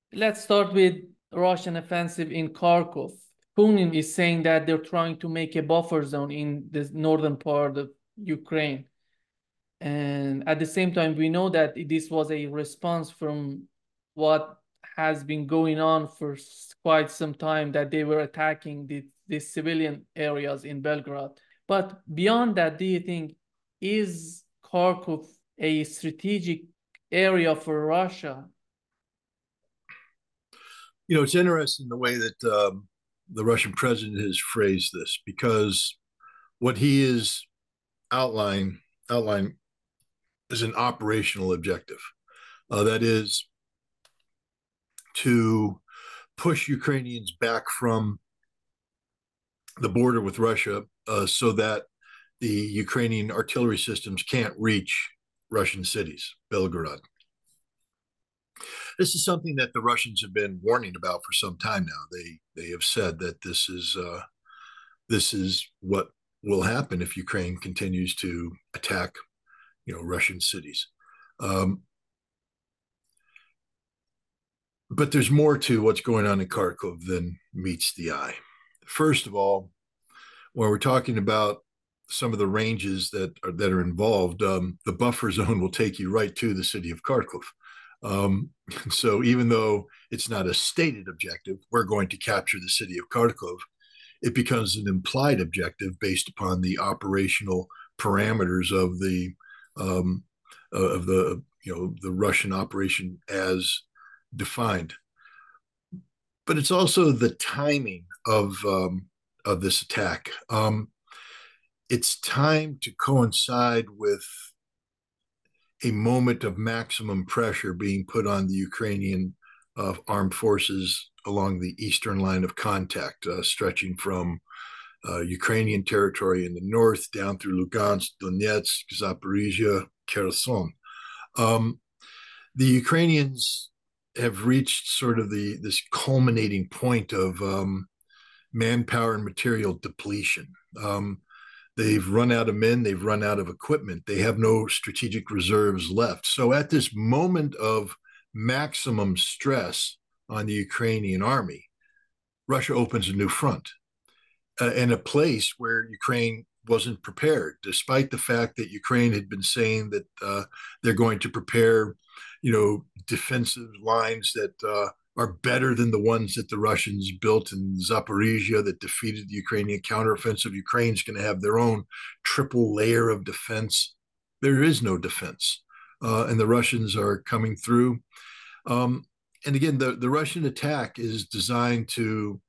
Let's start with Russian offensive in Kharkov. Putin is saying that they're trying to make a buffer zone in the northern part of Ukraine. And at the same time, we know that this was a response from what has been going on for quite some time, that they were attacking the civilian areas in Belgrade. But beyond that, do you think is Kharkov a strategic area for Russia? It's interesting the way that the Russian president has phrased this because what he is outline is an operational objective. That is to push Ukrainians back from the border with Russia so that the Ukrainian artillery systems can't reach Russian cities, Belgorod. This is something that the Russians have been warning about for some time now. They have said that this is what will happen if Ukraine continues to attack, Russian cities. Um, but there's more to what's going on in Kharkov than meets the eye. First of all, when we're talking about some of the ranges that are involved, the buffer zone will take you right to the city of Kharkov. So even though it's not a stated objective, we're going to capture the city of Kharkov, it becomes an implied objective based upon the operational parameters um, of the Russian operation as defined. But it's also the timing of this attack. It's timed to coincide with a moment of maximum pressure being put on the Ukrainian armed forces along the eastern line of contact, stretching from Ukrainian territory in the north down through Lugansk, Donetsk, Zaporizhia, Kherson. Um, the Ukrainians have reached sort of this culminating point of manpower and material depletion. They've run out of men, they've run out of equipment, they have no strategic reserves left. So, at this moment of maximum stress on the Ukrainian army, Russia opens a new front in a place where Ukraine wasn't prepared, despite the fact that Ukraine had been saying that they're going to prepare, defensive lines that are better than the ones that the Russians built in Zaporizhia that defeated the Ukrainian counteroffensive. Ukraine's going to have their own triple layer of defense. There is no defense, and the Russians are coming through. And again, the Russian attack is designed to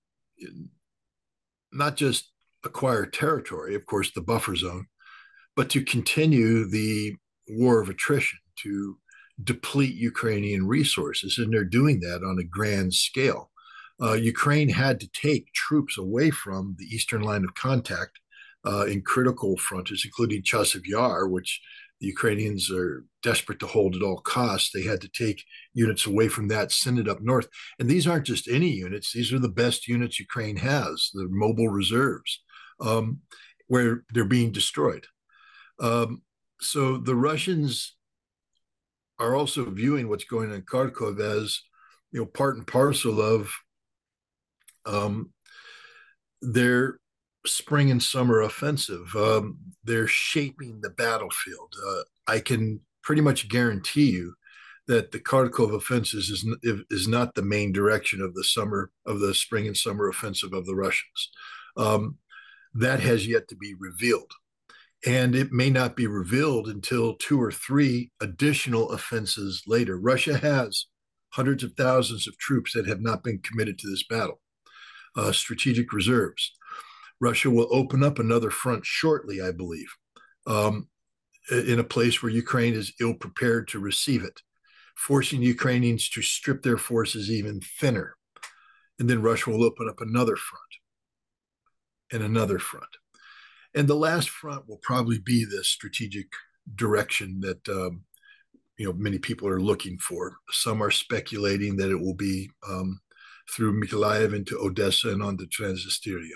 not just acquire territory, of course, the buffer zone, but to continue the war of attrition, to deplete Ukrainian resources. And they're doing that on a grand scale. Ukraine had to take troops away from the eastern line of contact in critical fronts, including Chasiv Yar, which the Ukrainians are desperate to hold at all costs. They had to take units away from that, send it up north. And these aren't just any units, these are the best units Ukraine has, the mobile reserves, where they're being destroyed. So the Russians are also viewing what's going on in Kharkov as, part and parcel of um, their spring and summer offensive. They're shaping the battlefield. I can pretty much guarantee you that the Kharkov offensive is not the main direction of the spring and summer offensive of the Russians. That has yet to be revealed. And it may not be revealed until 2 or 3 additional offenses later. Russia has hundreds of thousands of troops that have not been committed to this battle, strategic reserves. Russia will open up another front shortly, I believe, um, in a place where Ukraine is ill prepared to receive it, forcing Ukrainians to strip their forces even thinner. And then Russia will open up another front and another front. And the last front will probably be the strategic direction that many people are looking for. Some are speculating that it will be through Mykolaiv into Odessa and on to Transnistria.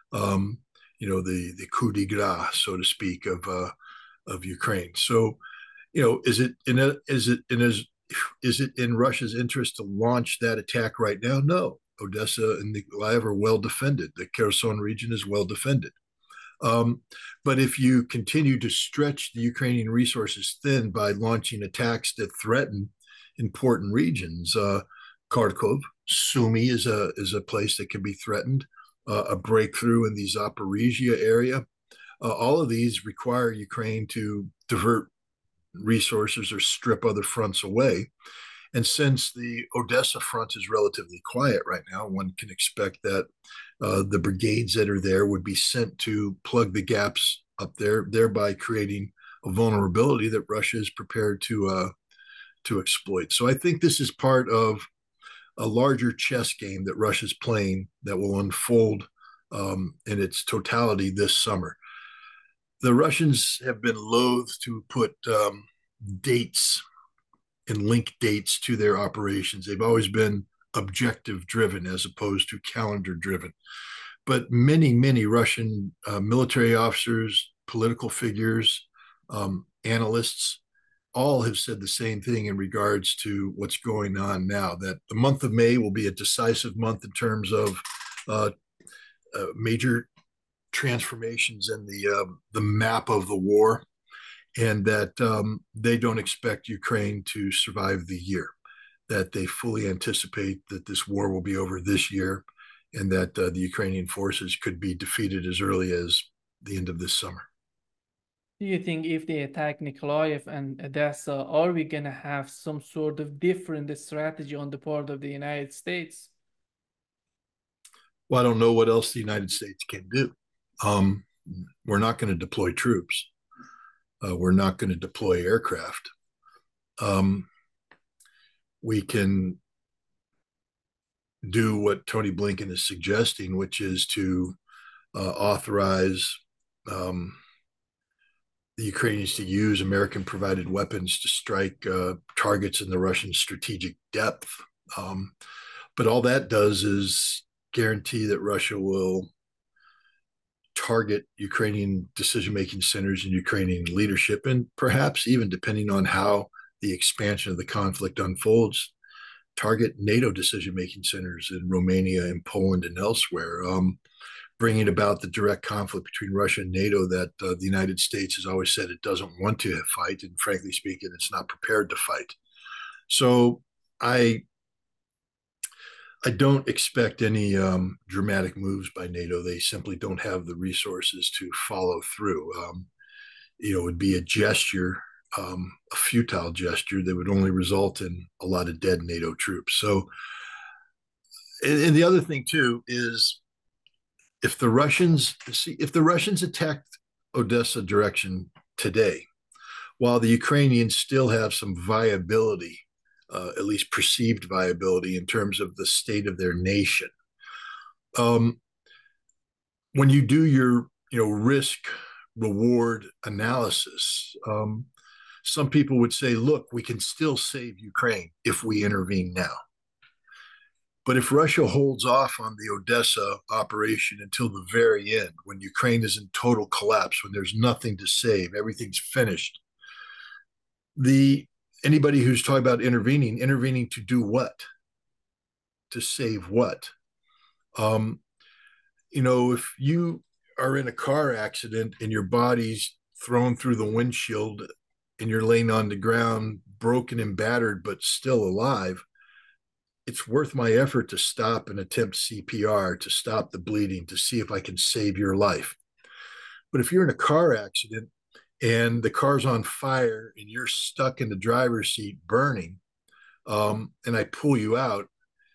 The coup de grace, so to speak, of Ukraine. So, is it in Is it in Russia's interest to launch that attack right now? No. Odessa and Nikolaev are well defended. The Kherson region is well defended. Um, but if you continue to stretch the Ukrainian resources thin by launching attacks that threaten important regions, Kharkov, Sumy is a place that can be threatened. A breakthrough in the Zaporizhia area. All of these require Ukraine to divert resources or strip other fronts away. And since the Odessa front is relatively quiet right now, one can expect that the brigades that are there would be sent to plug the gaps up there, thereby creating a vulnerability that Russia is prepared to exploit. So I think this is part of a larger chess game that Russia's playing that will unfold in its totality this summer. The Russians have been loath to put dates and link dates to their operations. They've always been objective driven as opposed to calendar driven. But many Russian military officers, political figures, analysts, all have said the same thing in regards to what's going on now, that the month of May will be a decisive month in terms of major transformations in the map of the war, and that they don't expect Ukraine to survive the year, that they fully anticipate that this war will be over this year, and that the Ukrainian forces could be defeated as early as the end of this summer. Do you think if they attack Nikolaev and Odessa, are we going to have some sort of different strategy on the part of the United States? Well, I don't know what else the United States can do. We're not going to deploy troops. We're not going to deploy aircraft. We can do what Tony Blinken is suggesting, which is to authorize the Ukrainians to use American-provided weapons to strike targets in the Russian strategic depth. But all that does is guarantee that Russia will target Ukrainian decision-making centers and Ukrainian leadership, and perhaps even, depending on how the expansion of the conflict unfolds, target NATO decision-making centers in Romania and Poland and elsewhere, bringing about the direct conflict between Russia and NATO that the United States has always said it doesn't want to fight, and frankly speaking, it's not prepared to fight. So I don't expect any dramatic moves by NATO. They simply don't have the resources to follow through. It would be a gesture, a futile gesture that would only result in a lot of dead NATO troops. So, and the other thing too is if the Russians attacked Odessa direction today, while the Ukrainians still have some viability, at least perceived viability in terms of the state of their nation. When you do your risk reward analysis, some people would say, look, we can still save Ukraine if we intervene now. But if Russia holds off on the Odessa operation until the very end, when Ukraine is in total collapse, when there's nothing to save, everything's finished, anybody who's talking about intervening to do what? To save what? If you are in a car accident and your body's thrown through the windshield and you're laying on the ground, broken and battered, but still alive, it's worth my effort to stop and attempt CPR, to stop the bleeding, to see if I can save your life. But if you're in a car accident and the car's on fire and you're stuck in the driver's seat burning, and I pull you out,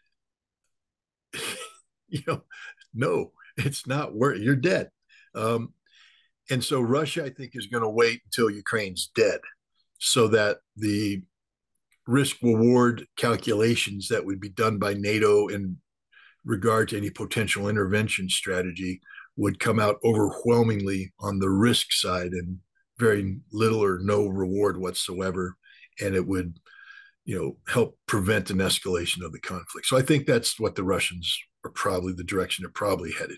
no, it's not worth it. You're dead. And so Russia, I think, is going to wait until Ukraine's dead so that the risk reward calculations that would be done by NATO in regard to any potential intervention strategy would come out overwhelmingly on the risk side and very little or no reward whatsoever, and it would help prevent an escalation of the conflict. So I think that's what the Russians are probably, the direction they're probably headed.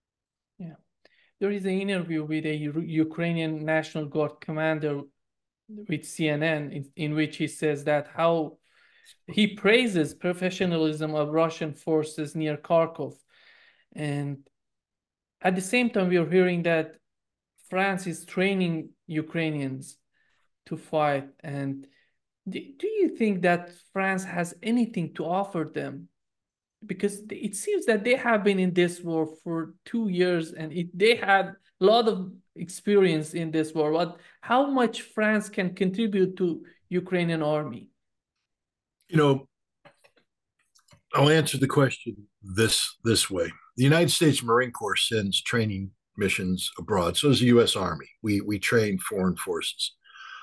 Yeah. There is an interview with a Ukrainian National Guard commander with CNN in which he says that how he praises professionalism of Russian forces near Kharkov. And at the same time, we are hearing that France is training Ukrainians to fight. And do you think that France has anything to offer them? Because it seems that they have been in this war for 2 years and they had a lot of experience in this war. But how much France can contribute to Ukrainian army? You know, I'll answer the question this way. The United States Marine Corps sends training missions abroad. So does the U.S. Army. We train foreign forces.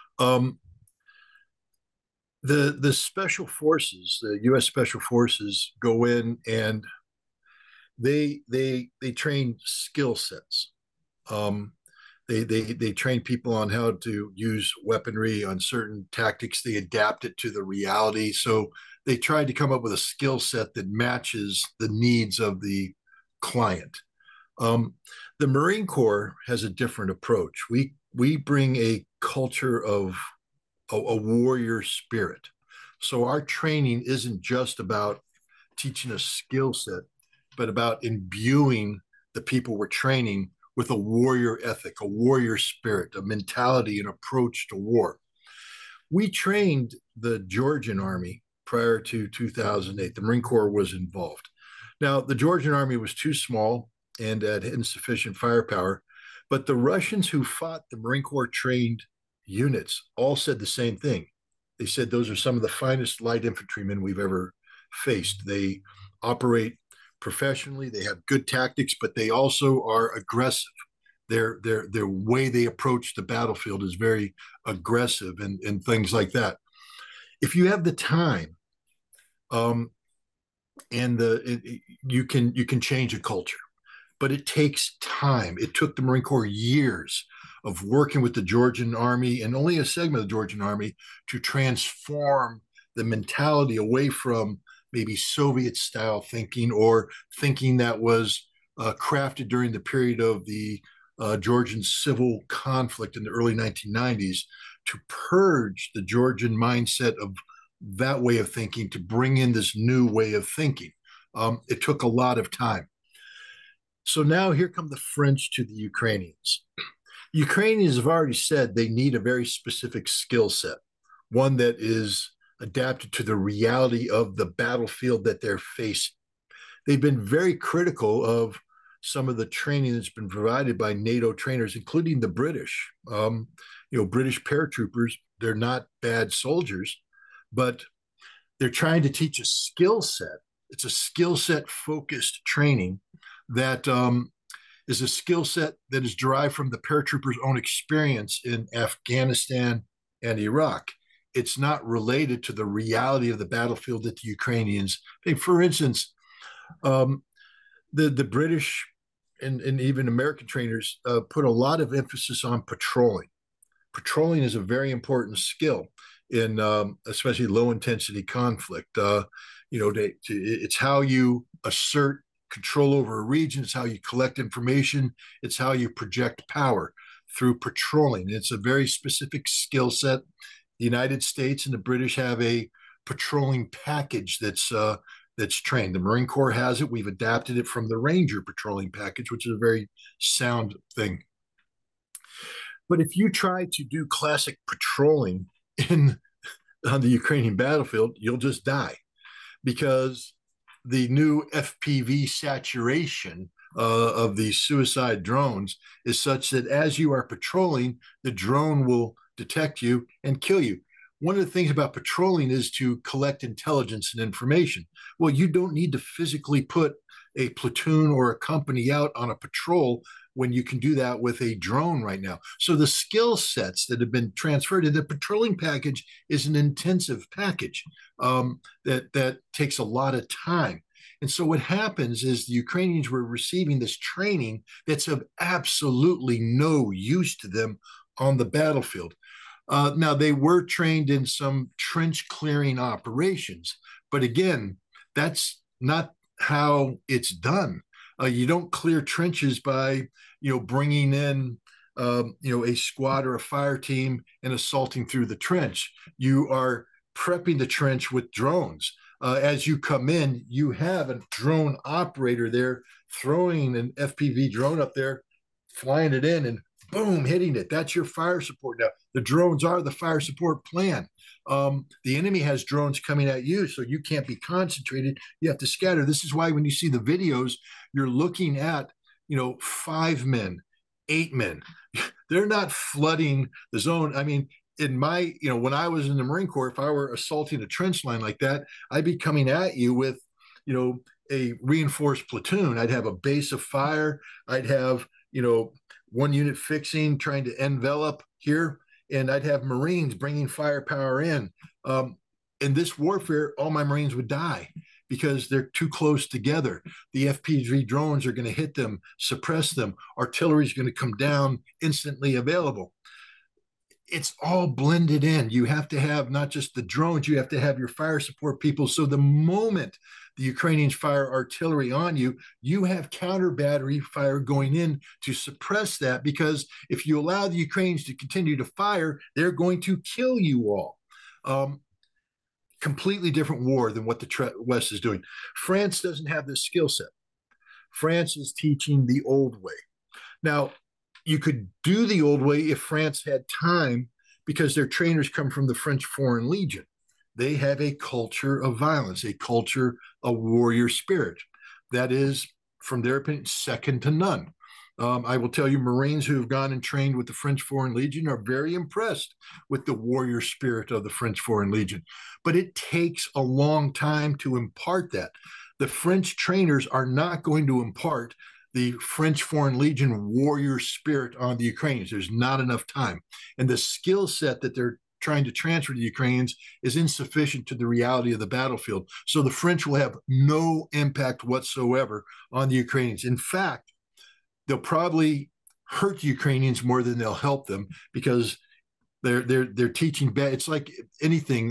The special forces, the U.S. Special Forces, go in and they train skill sets. They train people on how to use weaponry, on certain tactics. They adapt it to the reality. So they tried to come up with a skill set that matches the needs of the client. The Marine Corps has a different approach. We bring a culture of a warrior spirit. So our training isn't just about teaching a skill set, but about imbuing the people we're training with a warrior ethic, a warrior spirit, a mentality, an approach to war. We trained the Georgian army prior to 2008. The Marine Corps was involved. Now, the Georgian army was too small and had insufficient firepower, but the Russians who fought the Marine Corps trained units all said the same thing. They said those are some of the finest light infantrymen we've ever faced. They operate professionally, they have good tactics, but they also are aggressive. Their way they approach the battlefield is very aggressive and things like that. If you have the time, you can change a culture, but it takes time. It took the Marine Corps years of working with the Georgian army and only a segment of the Georgian army to transform the mentality away from maybe Soviet style thinking or thinking that was crafted during the period of the Georgian civil conflict in the early 1990s to purge the Georgian mindset of that way of thinking to bring in this new way of thinking. It took a lot of time. So now here come the French to the Ukrainians. Ukrainians have already said they need a very specific skill set, one that is adapted to the reality of the battlefield that they're facing. They've been very critical of some of the training that's been provided by NATO trainers, including the British. British paratroopers, they're not bad soldiers, but they're trying to teach a skill set. It's a skill set focused training that is a skill set that is derived from the paratroopers' own experience in Afghanistan and Iraq. It's not related to the reality of the battlefield that the Ukrainians. For instance, the British and even American trainers put a lot of emphasis on patrolling. Patrolling is a very important skill in especially low intensity conflict. It's how you assert control over a region. It's how you collect information. It's how you project power through patrolling. It's a very specific skill set. The United States and the British have a patrolling package that's trained. The Marine Corps has it. We've adapted it from the Ranger patrolling package, which is a very sound thing. But if you try to do classic patrolling on the Ukrainian battlefield, you'll just die because the new FPV saturation of these suicide drones is such that as you are patrolling, the drone will detect you and kill you. One of the things about patrolling is to collect intelligence and information. Well, you don't need to physically put a platoon or a company out on a patrol when you can do that with a drone right now. So the skill sets that have been transferred to the patrolling package is an intensive package that takes a lot of time. And so what happens is the Ukrainians were receiving this training that's of absolutely no use to them on the battlefield. Now, they were trained in some trench clearing operations, but again, that's not how it's done. You don't clear trenches by, bringing in a squad or a fire team and assaulting through the trench. You are prepping the trench with drones. As you come in, you have a drone operator there throwing an FPV drone up there, flying it in, and boom, hitting it. That's your fire support. Now, the drones are the fire support plan. The enemy has drones coming at you, so you can't be concentrated. You have to scatter. This is why when you see the videos, you're looking at, 5 men, 8 men. They're not flooding the zone. I mean, when I was in the Marine Corps, if I were assaulting a trench line like that, I'd be coming at you with, a reinforced platoon. I'd have a base of fire. I'd have, one unit fixing, trying to envelop here, and I'd have Marines bringing firepower in. In this warfare, all my Marines would die because they're too close together. The FPV drones are going to hit them, suppress them. Artillery is going to come down instantly available. It's all blended in. You have to have not just the drones, you have to have your fire support people. So the moment the Ukrainians fire artillery on you, you have counter battery fire going in to suppress that, because if you allow the Ukrainians to continue to fire, they're going to kill you all. Completely different war than what the West is doing. France doesn't have this skill set. France is teaching the old way. Now, you could do the old way if France had time, because their trainers come from the French Foreign Legion. They have a culture of violence, a culture of warrior spirit that is, from their opinion, second to none. I will tell you, Marines who have gone and trained with the French Foreign Legion are very impressed with the warrior spirit of the French Foreign Legion. But it takes a long time to impart that. The French trainers are not going to impart the French Foreign Legion warrior spirit on the Ukrainians. There's not enough time. And the skill set that they're trying to transfer to the Ukrainians is insufficient to the reality of the battlefield. So the French will have no impact whatsoever on the Ukrainians. In fact, they'll probably hurt the Ukrainians more than they'll help them, because they're teaching bad. It's like anything,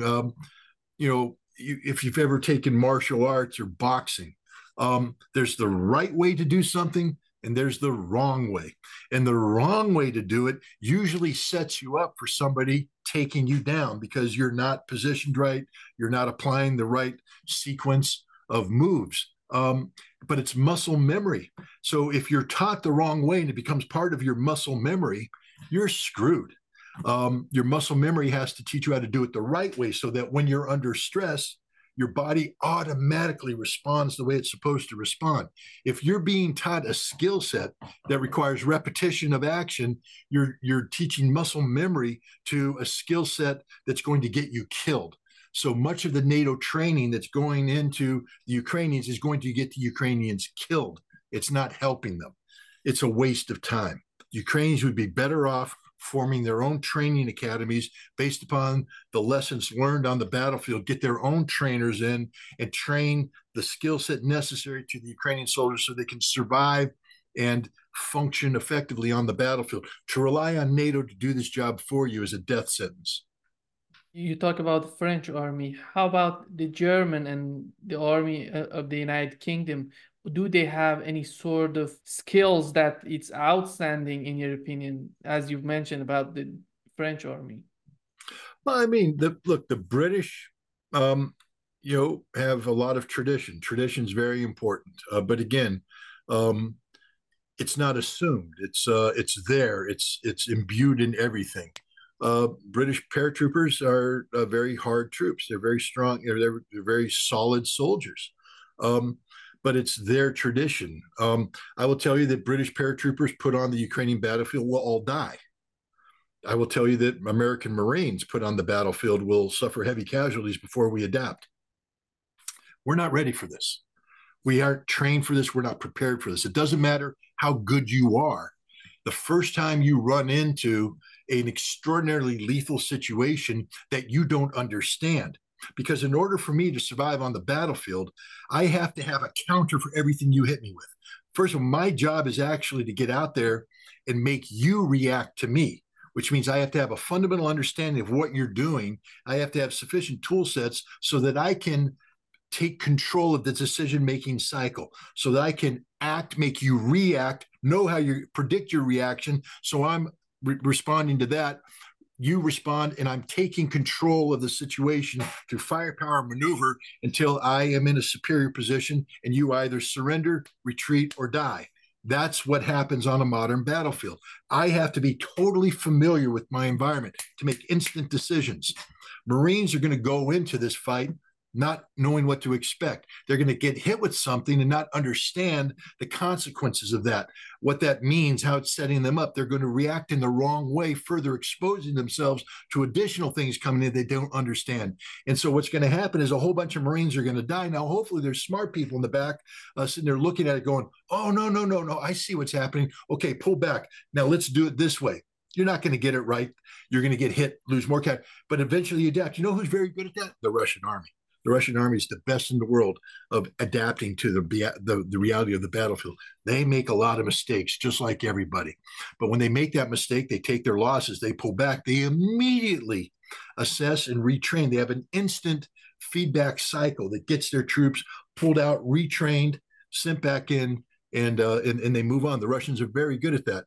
if you've ever taken martial arts or boxing, there's the right way to do something and there's the wrong way. And the wrong way to do it usually sets you up for somebody taking you down, because you're not positioned right. You're not applying the right sequence of moves. But it's muscle memory. So if you're taught the wrong way and it becomes part of your muscle memory, you're screwed. Your muscle memory has to teach you how to do it the right way, so that when you're under stress, your body automatically responds the way it's supposed to respond. If you're being taught a skill set that requires repetition of action, you're teaching muscle memory to a skill set that's going to get you killed. So much of the NATO training that's going into the Ukrainians is going to get the Ukrainians killed. It's not helping them. It's a waste of time. Ukrainians would be better off forming their own training academies based upon the lessons learned on the battlefield, get their own trainers in and train the skill set necessary to the Ukrainian soldiers so they can survive and function effectively on the battlefield. To rely on NATO to do this job for you is a death sentence. You talk about the French army. How about the German and the army of the United Kingdom? Do they have any sort of skills that it's outstanding, in your opinion, as you've mentioned about the French army? Well, I mean, the British, have a lot of tradition. Tradition is very important. But again, it's not assumed. It's there. It's imbued in everything. British paratroopers are very hard troops. They're very strong. They're very solid soldiers. But it's their tradition. I will tell you that British paratroopers put on the Ukrainian battlefield will all die. I will tell you that American Marines put on the battlefield will suffer heavy casualties before we adapt. We're not ready for this. We aren't trained for this. We're not prepared for this. It doesn't matter how good you are. The first time you run into an extraordinarily lethal situation that you don't understand, because in order for me to survive on the battlefield, I have to have a counter for everything you hit me with. First of all, my job is actually to get out there and make you react to me, which means I have to have a fundamental understanding of what you're doing. I have to have sufficient tool sets so that I can take control of the decision-making cycle, so that I can act, make you react, know how you predict your reaction. So I'm responding to that, you respond, and I'm taking control of the situation through firepower maneuver until I am in a superior position, and you either surrender, retreat, or die. That's what happens on a modern battlefield. I have to be totally familiar with my environment to make instant decisions. Marines are going to go into this fight not knowing what to expect. They're going to get hit with something and not understand the consequences of that, what that means, how it's setting them up. They're going to react in the wrong way, further exposing themselves to additional things coming in they don't understand. And so what's going to happen is a whole bunch of Marines are going to die. Now, hopefully there's smart people in the back sitting there looking at it going, oh, no, I see what's happening. Okay, pull back. Now let's do it this way. You're not going to get it right. You're going to get hit, lose more cash, but eventually you adapt. You know who's very good at that? The Russian army. The Russian army is the best in the world of adapting to the reality of the battlefield. They make a lot of mistakes, just like everybody. But when they make that mistake, they take their losses, they pull back, they immediately assess and retrain. They have an instant feedback cycle that gets their troops pulled out, retrained, sent back in, and they move on. The Russians are very good at that.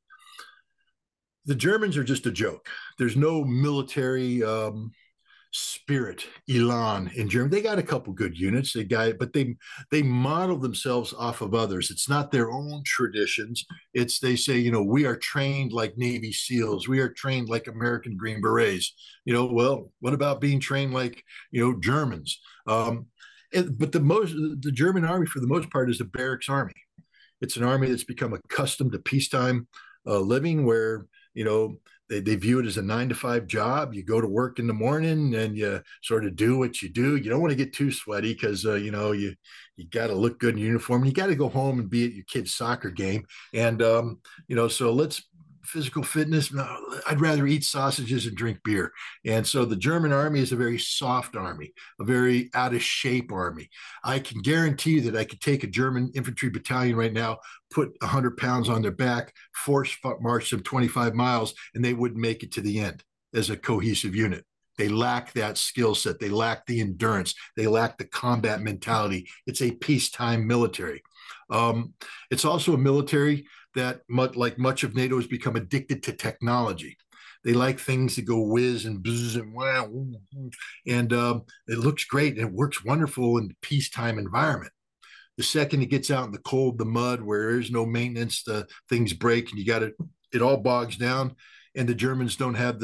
The Germans are just a joke. There's no military spirit, elan in Germany. They got a couple good units, but they model themselves off of others. It's not their own traditions. They say, we are trained like Navy SEALs. We are trained like American Green Berets. Well, what about being trained like, Germans? But the German army, for the most part, is a barracks army. It's an army that's become accustomed to peacetime living, where they view it as a 9-to-5 job. You go to work in the morning and you sort of do what you do. You don't want to get too sweaty because you got to look good in uniform. And you got to go home and be at your kid's soccer game. And so let's physical fitness. No, I'd rather eat sausages and drink beer. And so the German army is a very soft army, a very out of shape army. I can guarantee you that I could take a German infantry battalion right now, put 100 pounds on their back, force march them 25 miles, and they wouldn't make it to the end as a cohesive unit. They lack that skill set. They lack the endurance. They lack the combat mentality. It's a peacetime military. It's also a military that, like much of NATO, has become addicted to technology. They like things that go whiz and buzz and wow, and it looks great and it works wonderful in the peacetime environment. The second it gets out in the cold, the mud, where there's no maintenance, things break, and it all bogs down. And the Germans don't have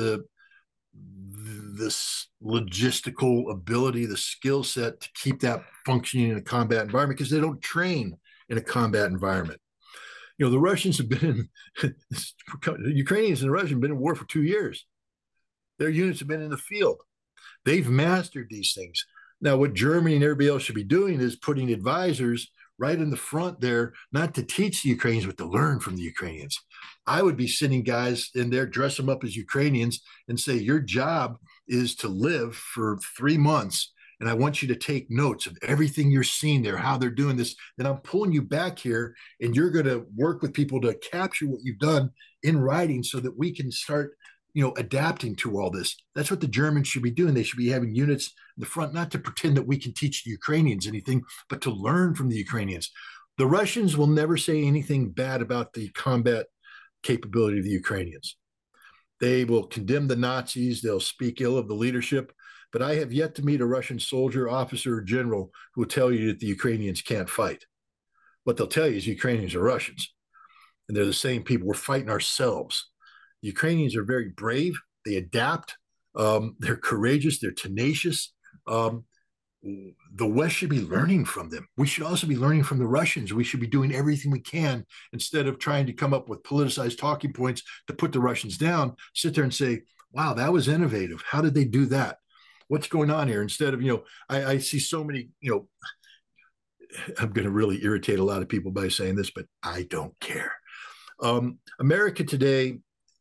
this logistical ability, the skill set to keep that functioning in a combat environment because they don't train in a combat environment. The Russians have been the Ukrainians and the Russians have been in war for 2 years. Their units have been in the field. They've mastered these things. Now, what Germany and everybody else should be doing is putting advisors right in the front there, not to teach the Ukrainians, but to learn from the Ukrainians. I would be sending guys in there, dress them up as Ukrainians, and say, your job is to live for 3 months. And I want you to take notes of everything you're seeing there, how they're doing this. Then I'm pulling you back here, and you're going to work with people to capture what you've done in writing so that we can start, adapting to all this. That's what the Germans should be doing. They should be having units in the front, not to pretend that we can teach the Ukrainians anything, but to learn from the Ukrainians. The Russians will never say anything bad about the combat capability of the Ukrainians. They will condemn the Nazis. They'll speak ill of the leadership. But I have yet to meet a Russian soldier, officer, or general who will tell you that the Ukrainians can't fight. What they'll tell you is Ukrainians are Russians. And they're the same people. We're fighting ourselves. The Ukrainians are very brave. They adapt. They're courageous. They're tenacious. The West should be learning from them. We should also be learning from the Russians. We should be doing everything we can instead of trying to come up with politicized talking points to put the Russians down. Sit there and say, wow, that was innovative. How did they do that? What's going on here? Instead of, I see so many, I'm going to really irritate a lot of people by saying this, but I don't care. America today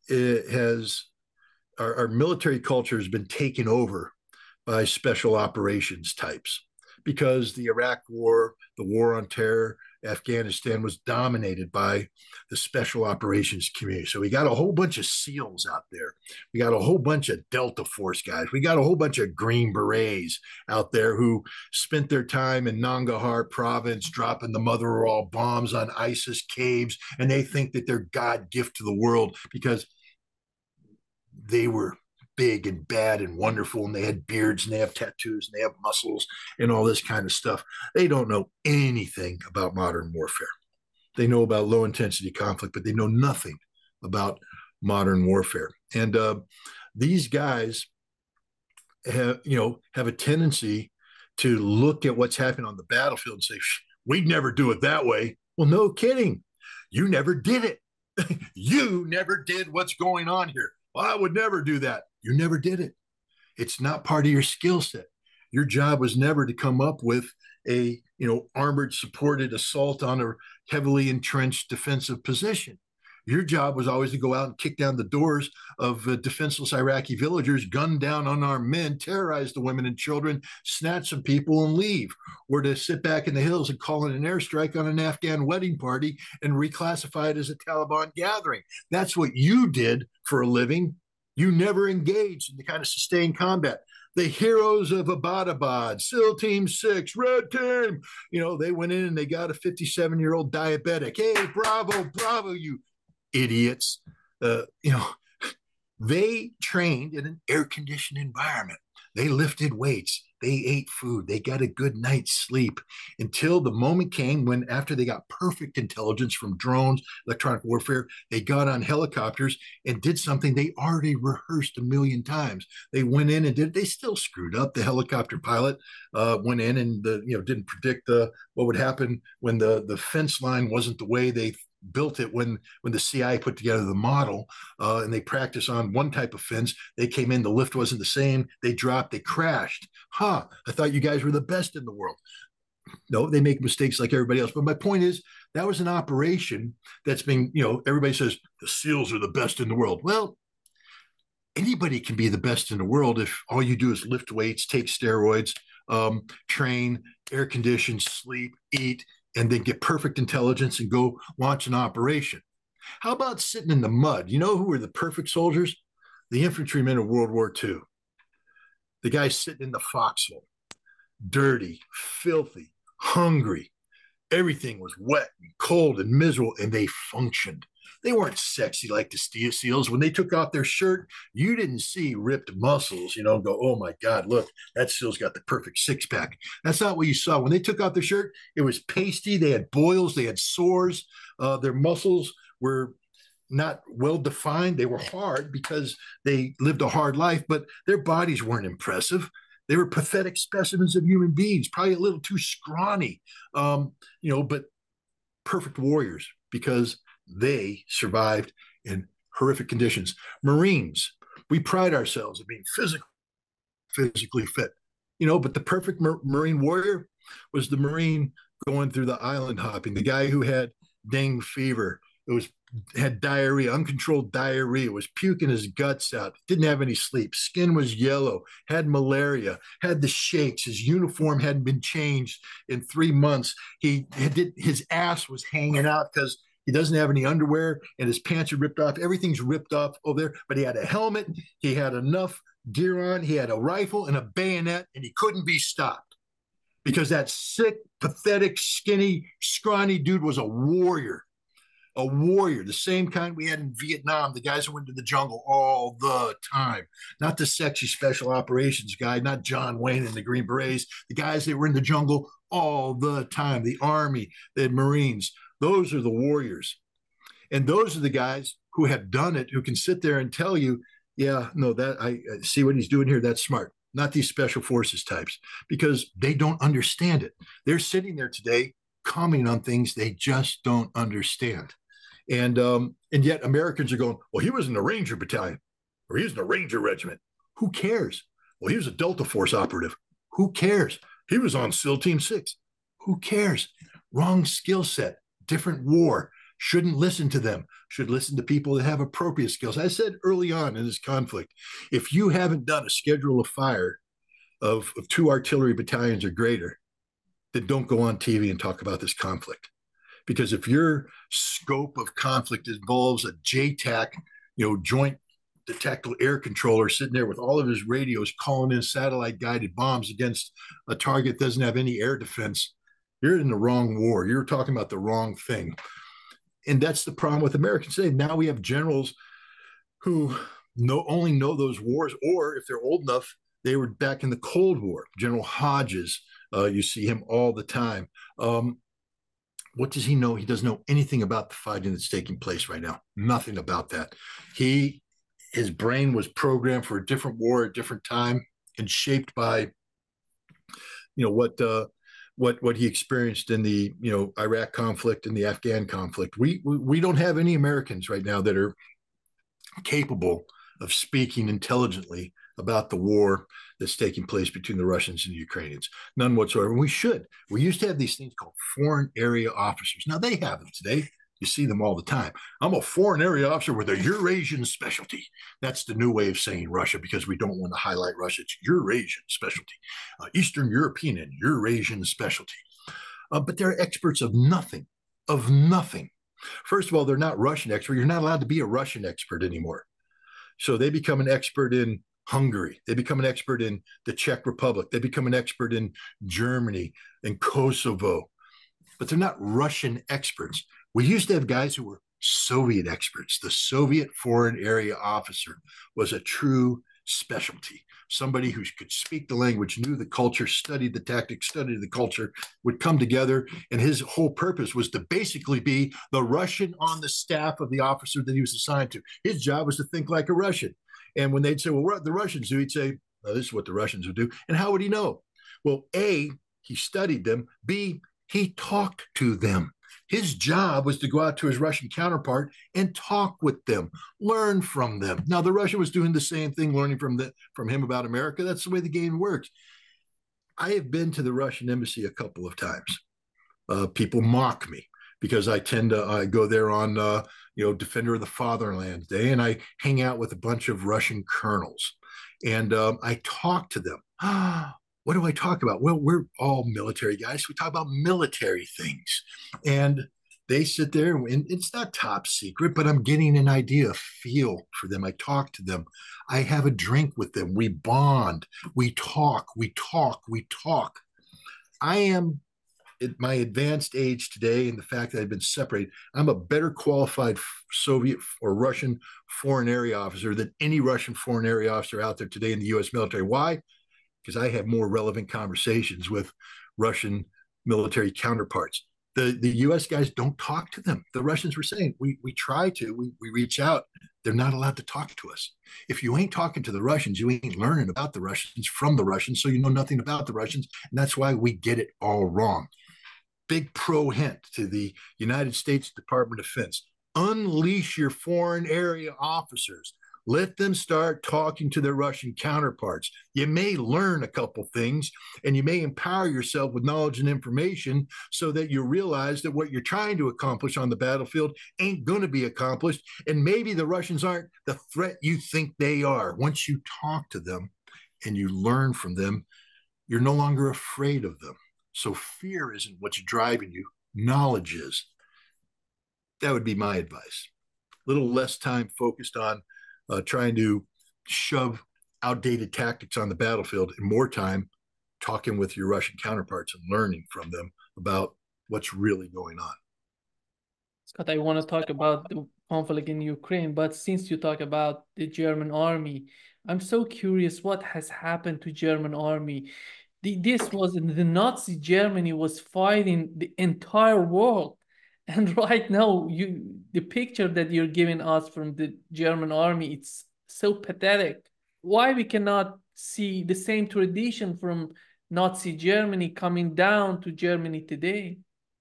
our military culture has been taken over by special operations types because the Iraq War, the war on terror, Afghanistan was dominated by the special operations community. So we got a whole bunch of SEALs out there. We got a whole bunch of Delta Force guys. We got a whole bunch of Green Berets out there who spent their time in Nangarhar province dropping the mother of all bombs on ISIS caves. And they think that they're God gift to the world because they were big and bad and wonderful, and they had beards and they have tattoos and they have muscles and all this kind of stuff. They don't know anything about modern warfare. They know about low intensity conflict, but they know nothing about modern warfare. And these guys have a tendency to look at what's happening on the battlefield and say, we'd never do it that way. Well, no kidding. You never did it. You never did what's going on here. Well, I would never do that. You never did it. It's not part of your skill set. Your job was never to come up with a armored supported assault on a heavily entrenched defensive position. Your job was always to go out and kick down the doors of defenseless Iraqi villagers, gun down unarmed men, terrorize the women and children, snatch some people and leave, or to sit back in the hills and call in an airstrike on an Afghan wedding party and reclassify it as a Taliban gathering. That's what you did for a living. You never engaged in the kind of sustained combat. The heroes of Abbottabad, SEAL Team 6, Red Team, they went in and they got a 57-year-old diabetic. Hey, bravo, you idiots. They trained in an air-conditioned environment. They lifted weights. They ate food. They got a good night's sleep until the moment came when, after they got perfect intelligence from drones, electronic warfare, they got on helicopters and did something they already rehearsed a million times. They went in and they still screwed up. The helicopter pilot went in and didn't predict what would happen when the fence line wasn't the way they built it when the CI put together the model and they practiced on one type of fence. They came in, the lift wasn't the same. They dropped, they crashed. I thought you guys were the best in the world. No, they make mistakes like everybody else. But my point is, that was an operation that's been, everybody says the SEALs are the best in the world. Well, anybody can be the best in the world if all you do is lift weights, take steroids, train, air condition, sleep, eat, and then get perfect intelligence and go launch an operation. How about sitting in the mud? You know who were the perfect soldiers? The infantrymen of World War II. The guys sitting in the foxhole, dirty, filthy, hungry. Everything was wet and cold and miserable, and they functioned. They weren't sexy like the SEALs. When they took off their shirt, you didn't see ripped muscles, go, oh my God, look, that SEAL's got the perfect six pack. That's not what you saw. When they took off their shirt, it was pasty. They had boils, they had sores. Their muscles were not well defined. They were hard because they lived a hard life, but their bodies weren't impressive. They were pathetic specimens of human beings, probably a little too scrawny, but perfect warriors because they survived in horrific conditions. Marines, we pride ourselves in being physically fit, but the perfect Marine warrior was the Marine going through the island hopping, the guy who had dengue fever. Had diarrhea, uncontrolled diarrhea, was puking his guts out, didn't have any sleep, skin was yellow, had malaria, had the shakes, his uniform hadn't been changed in 3 months. His ass was hanging out because he doesn't have any underwear and his pants are ripped off. Everything's ripped off over there, but he had a helmet, he had enough gear on, he had a rifle and a bayonet, and he couldn't be stopped because that sick, pathetic, skinny, scrawny dude was a warrior. A warrior, the same kind we had in Vietnam, the guys who went to the jungle all the time. Not the sexy special operations guy, not John Wayne and the Green Berets, the guys that were in the jungle all the time, the Army, the Marines. Those are the warriors. And those are the guys who have done it, who can sit there and tell you, yeah, no, that I see what he's doing here. That's smart. Not these special forces types, because they don't understand it. They're sitting there today commenting on things they just don't understand. And yet Americans are going, well, he was in the Ranger Battalion or he was in the Ranger Regiment. Who cares? Well, he was a Delta Force operative. Who cares? He was on SEAL Team 6. Who cares? Wrong skill set, different war. Shouldn't listen to them. Should listen to people that have appropriate skills. I said early on in this conflict, if you haven't done a schedule of fire of 2 artillery battalions or greater, then don't go on TV and talk about this conflict. Because if your scope of conflict involves a JTAC, joint tactical air controller sitting there with all of his radios calling in satellite guided bombs against a target that doesn't have any air defense, you're in the wrong war. You're talking about the wrong thing. And that's the problem with Americans today. Now we have generals who only know those wars, or if they're old enough, they were back in the Cold War. General Hodges, you see him all the time. What does he know? He doesn't know anything about the fighting that's taking place right now. Nothing about that. His brain was programmed for a different war, a different time, and shaped by, what he experienced in the Iraq conflict and the Afghan conflict. We don't have any Americans right now that are capable of speaking intelligently about the war that's taking place between the Russians and the Ukrainians. None whatsoever. And we should. We used to have these things called foreign area officers. Now they have them today. You see them all the time. I'm a foreign area officer with a Eurasian specialty. That's the new way of saying Russia, because we don't want to highlight Russia. It's Eurasian specialty, Eastern European and Eurasian specialty. But they're experts of nothing, of nothing. First of all, they're not Russian experts. You're not allowed to be a Russian expert anymore. So they become an expert in Hungary. They become an expert in the Czech Republic. They become an expert in Germany and Kosovo. But they're not Russian experts. We used to have guys who were Soviet experts. The Soviet foreign area officer was a true specialty. Somebody who could speak the language, knew the culture, studied the tactics, studied the culture, would come together. And his whole purpose was to basically be the Russian on the staff of the officer that he was assigned to. His job was to think like a Russian. And when they'd say, well, what the Russians do, he'd say, oh, this is what the Russians would do. And how would he know? Well, A, he studied them. B, he talked to them. His job was to go out to his Russian counterpart and talk with them, learn from them. Now, the Russian was doing the same thing, learning from him about America. That's the way the game works. I have been to the Russian embassy a couple of times. People mock me because I go there on, Defender of the Fatherland Day, and I hang out with a bunch of Russian colonels, and I talk to them. What do I talk about? Well, we're all military guys. We talk about military things. And they sit there, and it's not top secret, but I'm getting an idea, a feel for them. I talk to them. I have a drink with them. We bond. We talk. I am, at my advanced age today, and the fact that I've been separated, I'm a better qualified Soviet or Russian foreign area officer than any Russian foreign area officer out there today in the U.S. military. Why? Because I have more relevant conversations with Russian military counterparts. The U.S. guys don't talk to them. The Russians were saying, we try to, we reach out. They're not allowed to talk to us. If you ain't talking to the Russians, you ain't learning about the Russians from the Russians, so you know nothing about the Russians. And that's why we get it all wrong. Big pro hint to the United States Department of Defense. Unleash your foreign area officers. Let them start talking to their Russian counterparts. You may learn a couple things, and you may empower yourself with knowledge and information so that you realize that what you're trying to accomplish on the battlefield ain't going to be accomplished. And maybe the Russians aren't the threat you think they are. Once you talk to them and you learn from them, you're no longer afraid of them. So fear isn't what's driving you. Knowledge is. That would be my advice. A little less time focused on trying to shove outdated tactics on the battlefield, and more time talking with your Russian counterparts and learning from them about what's really going on. Scott, I want to talk about the conflict in Ukraine, but since you talk about the German army, I'm so curious what has happened to German army. This was the Nazi Germany was fighting the entire world. And right now, the picture that you're giving us from the German army, it's so pathetic. Why we cannot see the same tradition from Nazi Germany coming down to Germany today?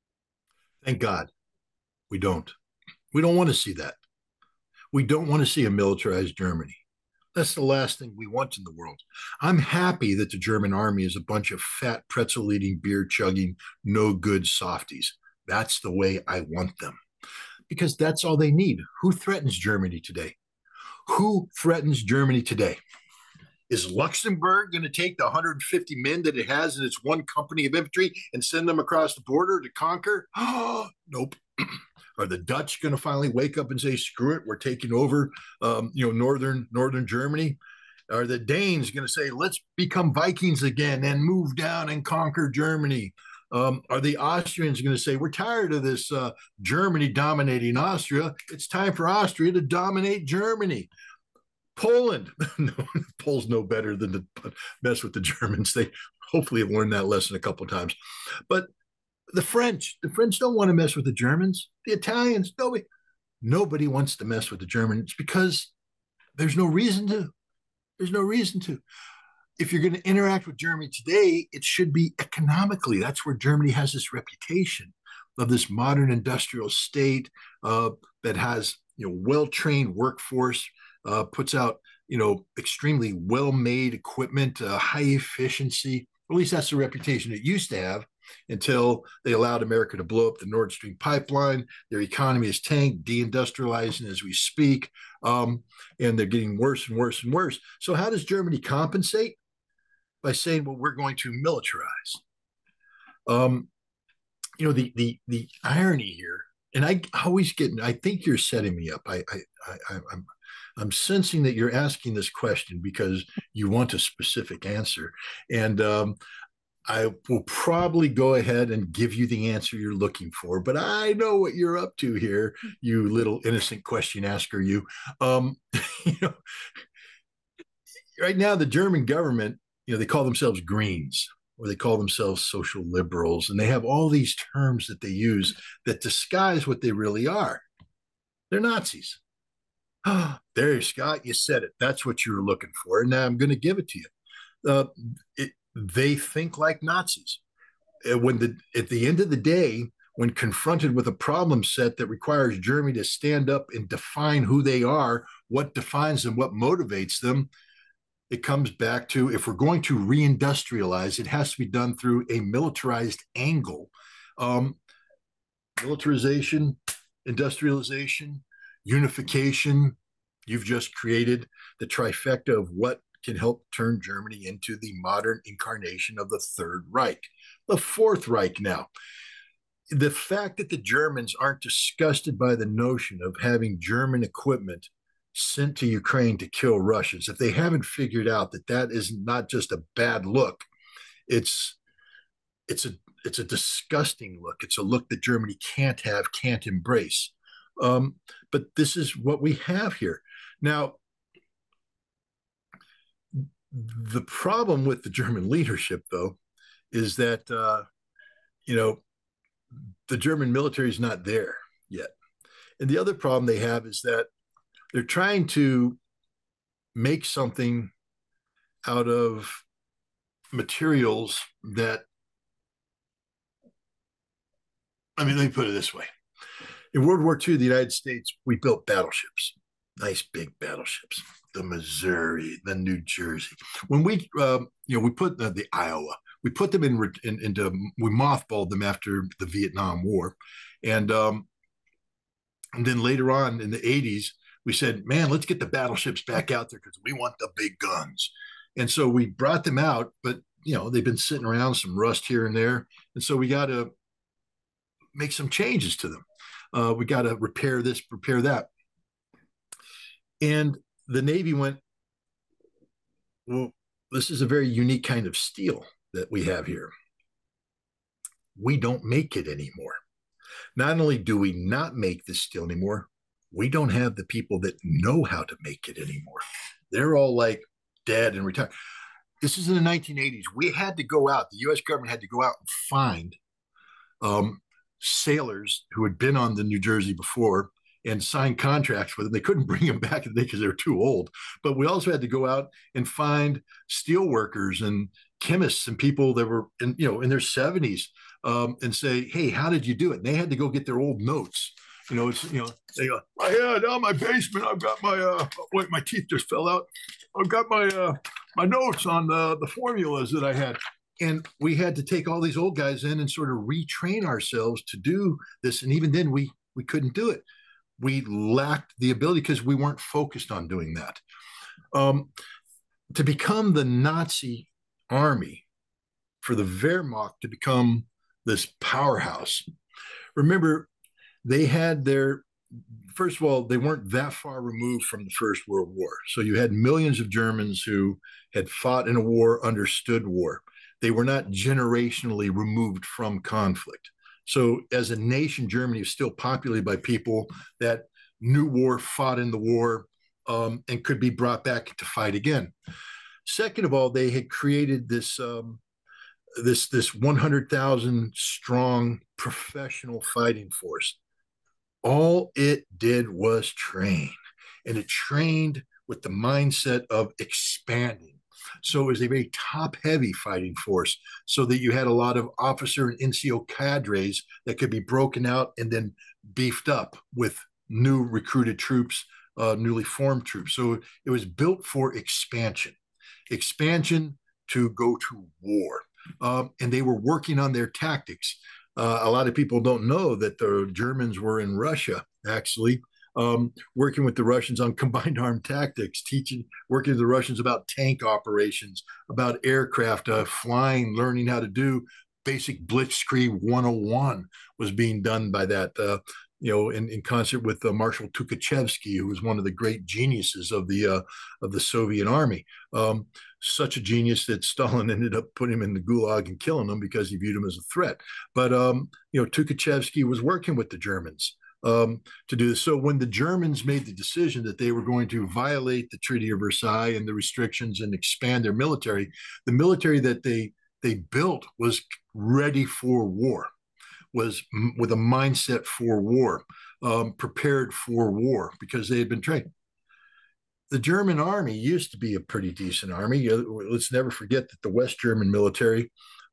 Thank God we don't. We don't want to see that. We don't want to see a militarized Germany. That's the last thing we want in the world. I'm happy that the German army is a bunch of fat, pretzel-eating, beer-chugging, no-good softies. That's the way I want them, because that's all they need. Who threatens Germany today? Who threatens Germany today? Is Luxembourg going to take the 150 men that it has in its one company of infantry and send them across the border to conquer? Oh, nope. Are the Dutch going to finally wake up and say, screw it, we're taking over northern Germany? Are the Danes going to say, let's become Vikings again and move down and conquer Germany? Are the Austrians going to say, we're tired of this Germany dominating Austria. It's time for Austria to dominate Germany. Poland. No, Poles know better than to mess with the Germans. They hopefully have learned that lesson a couple of times. But the French don't want to mess with the Germans. The Italians, nobody wants to mess with the Germans because there's no reason to. There's no reason to. If you're going to interact with Germany today, it should be economically. That's where Germany has this reputation of this modern industrial state that has well-trained workforce, puts out extremely well-made equipment, high efficiency. At least that's the reputation it used to have until they allowed America to blow up the Nord Stream pipeline. Their economy is tanked, deindustrializing as we speak, and they're getting worse and worse and worse. So how does Germany compensate? By saying, well, we're going to militarize. The irony here, and I always get, I think you're setting me up. I'm sensing that you're asking this question because you want a specific answer, and I will probably go ahead and give you the answer you're looking for. But I know what you're up to here, you little innocent question asker. You, you know, right now the German government, they call themselves Greens or they call themselves social liberals, and they have all these terms that they use that disguise what they really are. They're Nazis. There you, Scott, you said it. That's what you were looking for. And now I'm going to give it to you. They think like Nazis. At the end of the day, when confronted with a problem set that requires Germany to stand up and define who they are, what defines them, what motivates them, it comes back to, if we're going to reindustrialize, it has to be done through a militarized angle. Militarization, industrialization, unification. You've just created the trifecta of what can help turn Germany into the modern incarnation of the Third Reich, the Fourth Reich now. The fact that the Germans aren't disgusted by the notion of having German equipment sent to Ukraine to kill Russians, if they haven't figured out that that is not just a bad look, it's a disgusting look. It's a look that Germany can't have, can't embrace. But this is what we have here. Now, the problem with the German leadership, though, is that, the German military is not there yet. And the other problem they have is that they're trying to make something out of materials that, let me put it this way. In World War II, the United States, we built battleships, nice big battleships, the Missouri, the New Jersey. When we put the Iowa, we put them into, we mothballed them after the Vietnam War. And then later on in the 80s, we said, man, let's get the battleships back out there because we want the big guns. And so we brought them out, but, they've been sitting around, some rust here and there. And so we got to make some changes to them. We got to repair this, repair that. And the Navy went, well, this is a very unique kind of steel that we have here. We don't make it anymore. Not only do we not make this steel anymore, we don't have the people that know how to make it anymore. They're all like dead and retired. This is in the 1980s. We had to go out, the US government had to go out and find sailors who had been on the New Jersey before and sign contracts with them. They couldn't bring them back because they were too old. But we also had to go out and find steel workers and chemists and people that were in their 70s and say, hey, how did you do it? And they had to go get their old notes. They go, yeah, down my basement, I've got my wait, my teeth just fell out. I've got my notes on the formulas that I had. And we had to take all these old guys in and sort of retrain ourselves to do this. And even then we couldn't do it. We lacked the ability because we weren't focused on doing that. To become the Nazi army, for the Wehrmacht to become this powerhouse, remember, they had first of all, they weren't that far removed from the First World War. So you had millions of Germans who had fought in a war, understood war. They were not generationally removed from conflict. So as a nation, Germany was still populated by people that knew war, fought in the war, and could be brought back to fight again. Second of all, they had created this 100,000 strong professional fighting force. All it did was train, and it trained with the mindset of expanding. So it was a very top heavy fighting force, so that you had a lot of officer and NCO cadres that could be broken out and then beefed up with new recruited troops, newly formed troops. So it was built for expansion to go to war. And they were working on their tactics. A lot of people don't know that the Germans were in Russia, actually, working with the Russians on combined armed tactics, working with the Russians about tank operations, about aircraft, flying, learning how to do basic blitzkrieg 101 was being done by that. In concert with Marshal Tukhachevsky, who was one of the great geniuses of the Soviet army. Such a genius that Stalin ended up putting him in the gulag and killing him because he viewed him as a threat. But Tukhachevsky was working with the Germans to do this. So when the Germans made the decision that they were going to violate the Treaty of Versailles and the restrictions and expand their military, the military that they built was ready for war, was with a mindset for war, prepared for war because they had been trained. The German army used to be a pretty decent army. Let's never forget that the West German military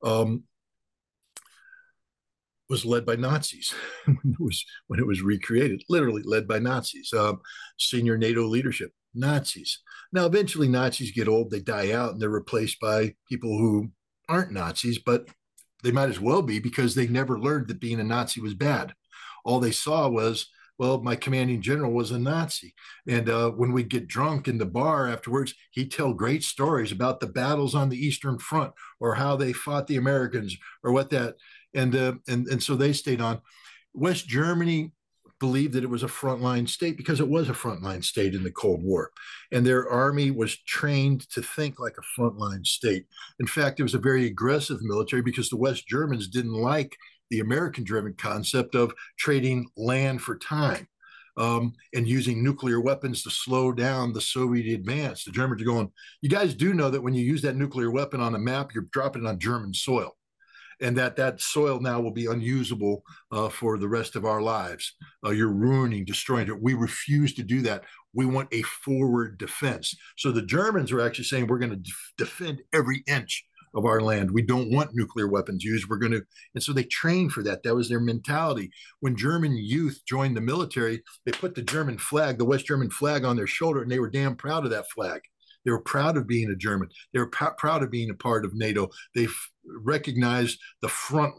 was led by Nazis when it was recreated, literally led by Nazis. Senior NATO leadership, Nazis. Now, eventually, Nazis get old, they die out, and they're replaced by people who aren't Nazis, but they might as well be, because they never learned that being a Nazi was bad. All they saw was, well, my commanding general was a Nazi. And when we'd get drunk in the bar afterwards, he'd tell great stories about the battles on the Eastern Front, or how they fought the Americans, or what that. And so they stayed on. West Germany believed that it was a frontline state because it was a frontline state in the Cold War. And their army was trained to think like a frontline state. In fact, it was a very aggressive military because the West Germans didn't like the American-driven concept of trading land for time, and using nuclear weapons to slow down the Soviet advance. The Germans are going, you guys do know that when you use that nuclear weapon on a map, you're dropping it on German soil, and that soil now will be unusable for the rest of our lives. You're ruining, destroying it. We refuse to do that. We want a forward defense. So the Germans are actually saying, we're going to defend every inch of our land. We don't want nuclear weapons used. We're going to, and so they trained for that. That was their mentality. When German youth joined the military, they put the German flag, the West German flag, on their shoulder, and they were damn proud of that flag. They were proud of being a German. They were proud of being a part of NATO. They recognized the front,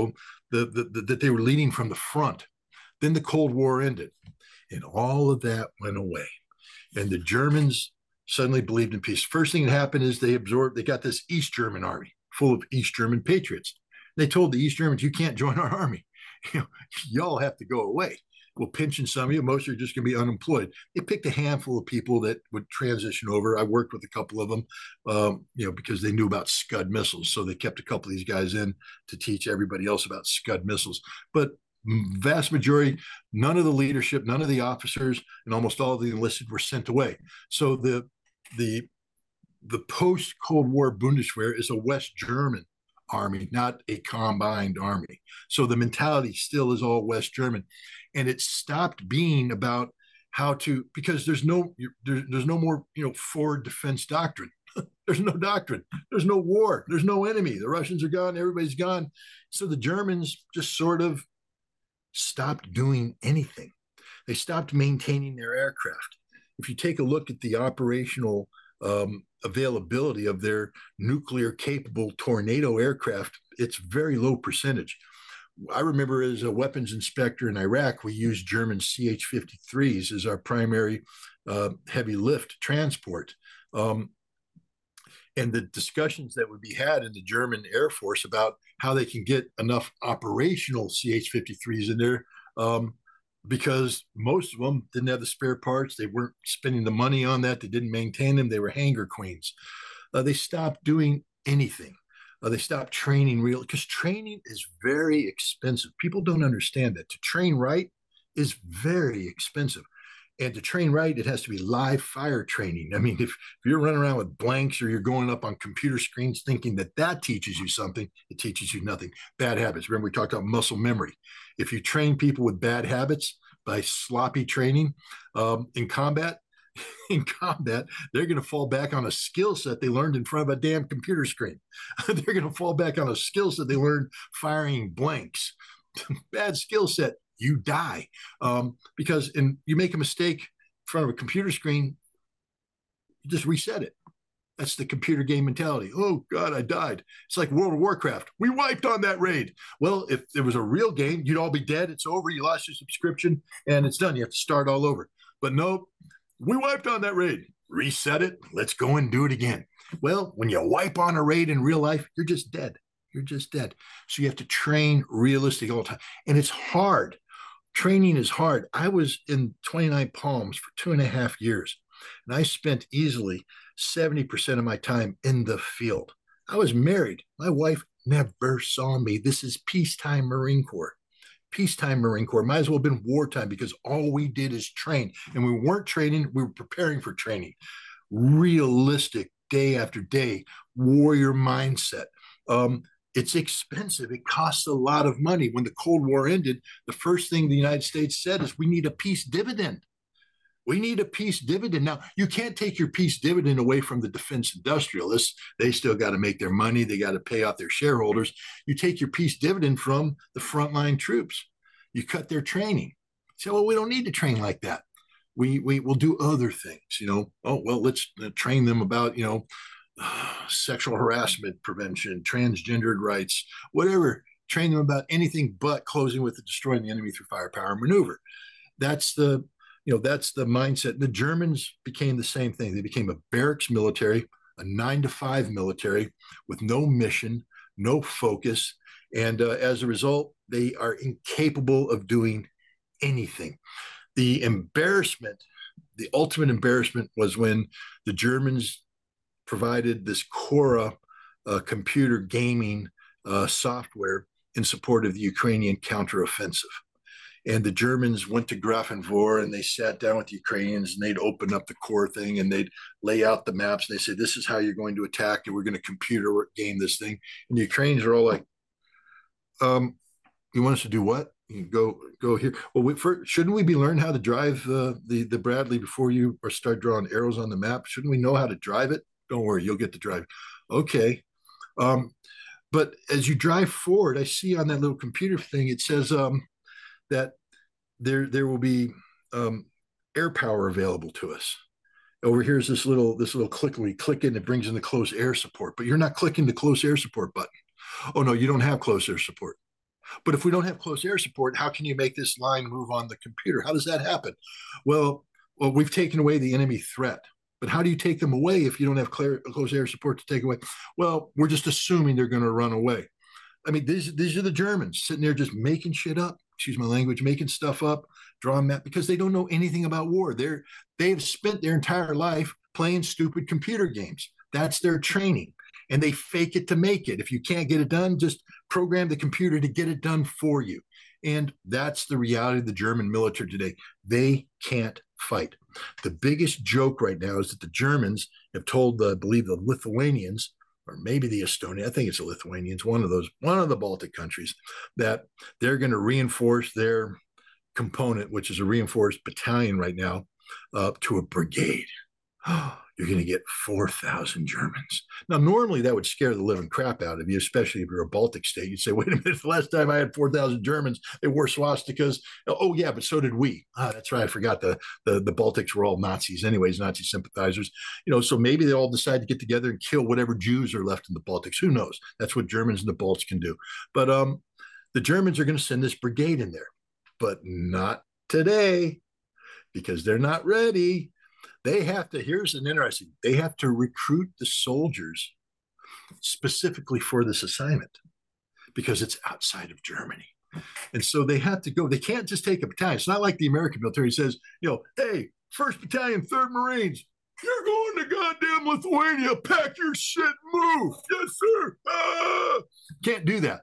that they were leading from the front. Then the Cold War ended, and all of that went away. And the Germans suddenly believed in peace. First thing that happened is they got this East German army full of East German patriots. They told the East Germans, you can't join our army. Y'all have to go away. We'll pension some of you. Most are just going to be unemployed. They picked a handful of people that would transition over. I worked with a couple of them, because they knew about Scud missiles. So they kept a couple of these guys in to teach everybody else about Scud missiles. But vast majority, none of the leadership, none of the officers, and almost all of the enlisted were sent away. So the post-Cold War Bundeswehr is a West German army, not a combined army. So the mentality still is all West German. And it stopped being about how to, because there's no more, forward defense doctrine. There's no doctrine. There's no war. There's no enemy. The Russians are gone. Everybody's gone. So the Germans just sort of stopped doing anything. They stopped maintaining their aircraft. If you take a look at the operational availability of their nuclear capable Tornado aircraft, it's very low percentage. I remember as a weapons inspector in Iraq, we used German CH-53s as our primary heavy lift transport. And the discussions that would be had in the German Air Force about how they can get enough operational CH-53s in there, because most of them didn't have the spare parts. They weren't spending the money on that. They didn't maintain them. They were hangar queens. They stopped doing anything. They stopped training because training is very expensive. People don't understand that. To train right is very expensive. And to train right, it has to be live fire training. I mean, if you're running around with blanks or you're going up on computer screens thinking that that teaches you something, it teaches you nothing. Bad habits. Remember, we talked about muscle memory. If you train people with bad habits by sloppy training in combat, they're going to fall back on a skill set they learned in front of a damn computer screen. They're going to fall back on a skill set they learned firing blanks. Bad skill set, you die. Because you make a mistake in front of a computer screen, you just reset it. That's the computer game mentality. Oh, God, I died. It's like World of Warcraft. We wiped on that raid. Well, if there was a real game, you'd all be dead. It's over. You lost your subscription, and it's done. You have to start all over. But nope, we wiped on that raid. Reset it. Let's go and do it again. Well, when you wipe on a raid in real life, you're just dead. You're just dead. So you have to train realistic all the time. And it's hard. Training is hard. I was in 29 Palms for 2.5 years, and I spent easily 70% of my time in the field. I was married. My wife never saw me. This is peacetime Marine Corps. Peacetime Marine Corps. Might as well have been wartime, because all we did is train. And we weren't training, we were preparing for training. Realistic, day after day, warrior mindset. It's expensive. It costs a lot of money. When the Cold War ended, the first thing the United States said is we need a peace dividend. We need a peace dividend. Now, you can't take your peace dividend away from the defense industrialists. They still got to make their money. They got to pay off their shareholders. You take your peace dividend from the frontline troops. You cut their training. So, well, we don't need to train like that. We will do other things, Oh, well, let's train them about, sexual harassment prevention, transgendered rights, whatever. Train them about anything but closing with destroying the enemy through firepower and maneuver. That's the mindset. The Germans became the same thing. They became a barracks military, a 9-to-5 military with no mission, no focus. And as a result, they are incapable of doing anything. The embarrassment, the ultimate embarrassment, was when the Germans provided this Cora computer gaming software in support of the Ukrainian counteroffensive. And the Germans went to Grafenwohr and they sat down with the Ukrainians and they'd open up the core thing and they'd lay out the maps. And they say, this is how you're going to attack, and we're going to computer game this thing. And the Ukrainians are all like, you want us to do what? You go here. Well, shouldn't we be learning how to drive the Bradley before you or start drawing arrows on the map? Shouldn't we know how to drive it? Don't worry, you'll get to drive. Okay. But as you drive forward, I see on that little computer thing, it says that there will be air power available to us. Over here is this little click. We click it and it brings in the close air support, but you're not clicking the close air support button. Oh no, you don't have close air support. But if we don't have close air support, how can you make this line move on the computer? How does that happen? Well, we've taken away the enemy threat. But how do you take them away if you don't have close air support to take away? Well, we're just assuming they're going to run away. I mean, these are the Germans sitting there just making shit up. Excuse my language, making stuff up, drawing map, because they don't know anything about war. They've spent their entire life playing stupid computer games. That's their training. And they fake it to make it. If you can't get it done, just program the computer to get it done for you. And that's the reality of the German military today. They can't fight. The biggest joke right now is that the Germans have told, I believe, the Lithuanians, or maybe the Estonians, I think it's the Lithuanians, one of the Baltic countries, that they're going to reinforce their component, which is a reinforced battalion right now, to a brigade. You're going to get 4,000 Germans. Now, normally that would scare the living crap out of you, especially if you're a Baltic state. You'd say, wait a minute, the last time I had 4,000 Germans, they wore swastikas. Oh, yeah, but so did we. That's right. I forgot the Baltics were all Nazis anyways, Nazi sympathizers. So maybe they all decide to get together and kill whatever Jews are left in the Baltics. Who knows? That's what Germans and the Balts can do. But the Germans are going to send this brigade in there, but not today, because they're not ready. They have to, here's an interesting, they have to recruit the soldiers specifically for this assignment because it's outside of Germany. And so they have to go, they can't just take a battalion. It's not like the American military says, hey, 1st Battalion, 3rd Marines, you're going to goddamn Lithuania, pack your shit, move. Yes, sir. Can't do that.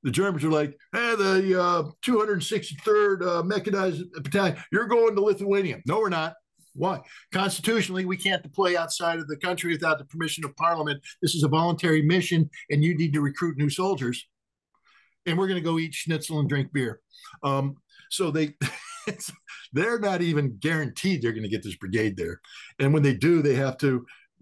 The Germans are like, hey, the 263rd Mechanized Battalion, you're going to Lithuania. No, we're not. Why? Constitutionally, we can't deploy outside of the country without the permission of Parliament. This is a voluntary mission, and you need to recruit new soldiers. And we're going to go eat schnitzel and drink beer. So they're not even guaranteed they're going to get this brigade there. And when they do, they have to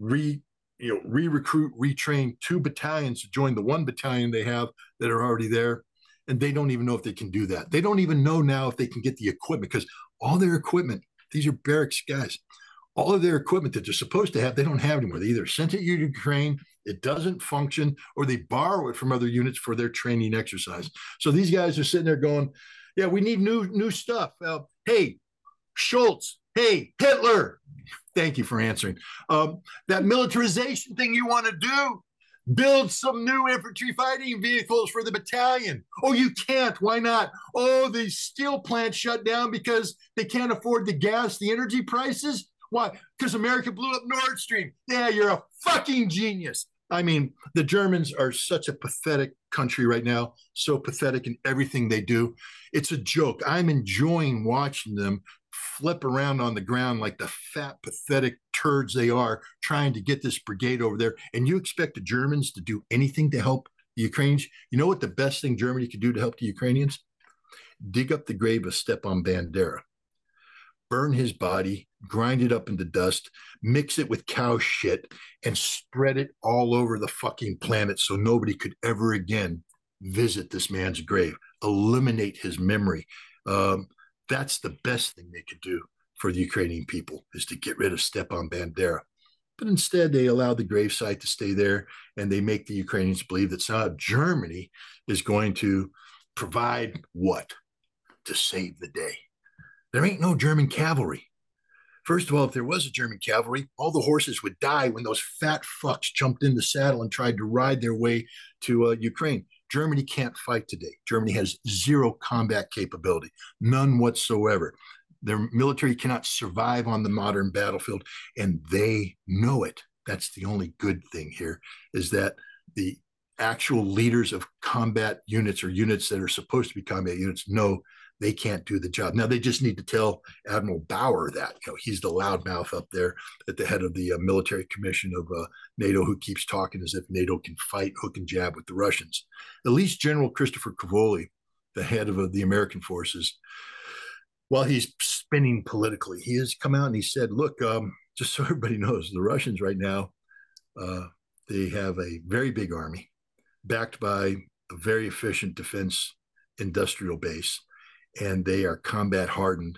re-recruit, retrain 2 battalions to join the 1 battalion they have that are already there. And they don't even know if they can do that. They don't even know now if they can get the equipment, because all their equipment, these are barracks guys, all of their equipment that they're supposed to have, they don't have anymore. They either sent it to Ukraine, it doesn't function, or they borrow it from other units for their training exercise. So these guys are sitting there going, yeah, we need new stuff. Hey, Schultz. Hey, Hitler. Thank you for answering. That militarization thing you want to do, build some new infantry fighting vehicles for the battalion. Oh, you can't. Why not? Oh, the steel plant shut down because they can't afford the gas, the energy prices. Why? Because America blew up Nord Stream. Yeah, you're a fucking genius. I mean, the Germans are such a pathetic country right now, so pathetic in everything they do. It's a joke. I'm enjoying watching them flip around on the ground like the fat, pathetic turds they are, trying to get this brigade over there. And you expect the Germans to do anything to help the Ukrainians? You know what the best thing Germany could do to help the Ukrainians? Dig up the grave of Stepan Bandera, burn his body, grind it up into dust, mix it with cow shit, and spread it all over the fucking planet so nobody could ever again visit this man's grave, eliminate his memory. That's the best thing they could do for the Ukrainian people, is to get rid of Stepan Bandera. But instead, they allow the gravesite to stay there, and they make the Ukrainians believe that somehow Germany is going to provide what? To save the day. There ain't no German cavalry. First of all, if there was a German cavalry, all the horses would die when those fat fucks jumped in the saddle and tried to ride their way to Ukraine. Germany can't fight today. Germany has zero combat capability, none whatsoever. Their military cannot survive on the modern battlefield, and they know it. That's the only good thing here, is that the actual leaders of combat units, or units that are supposed to be combat units, know they can't do the job. Now, they just need to tell Admiral Bauer that. He's the loudmouth up there at the head of the military commission of NATO, who keeps talking as if NATO can fight hook and jab with the Russians. At least General Christopher Cavoli, the head of the American forces, while he's spinning politically, he has come out and he said, look, just so everybody knows, the Russians right now, they have a very big army backed by a very efficient defense industrial base, and they are combat hardened.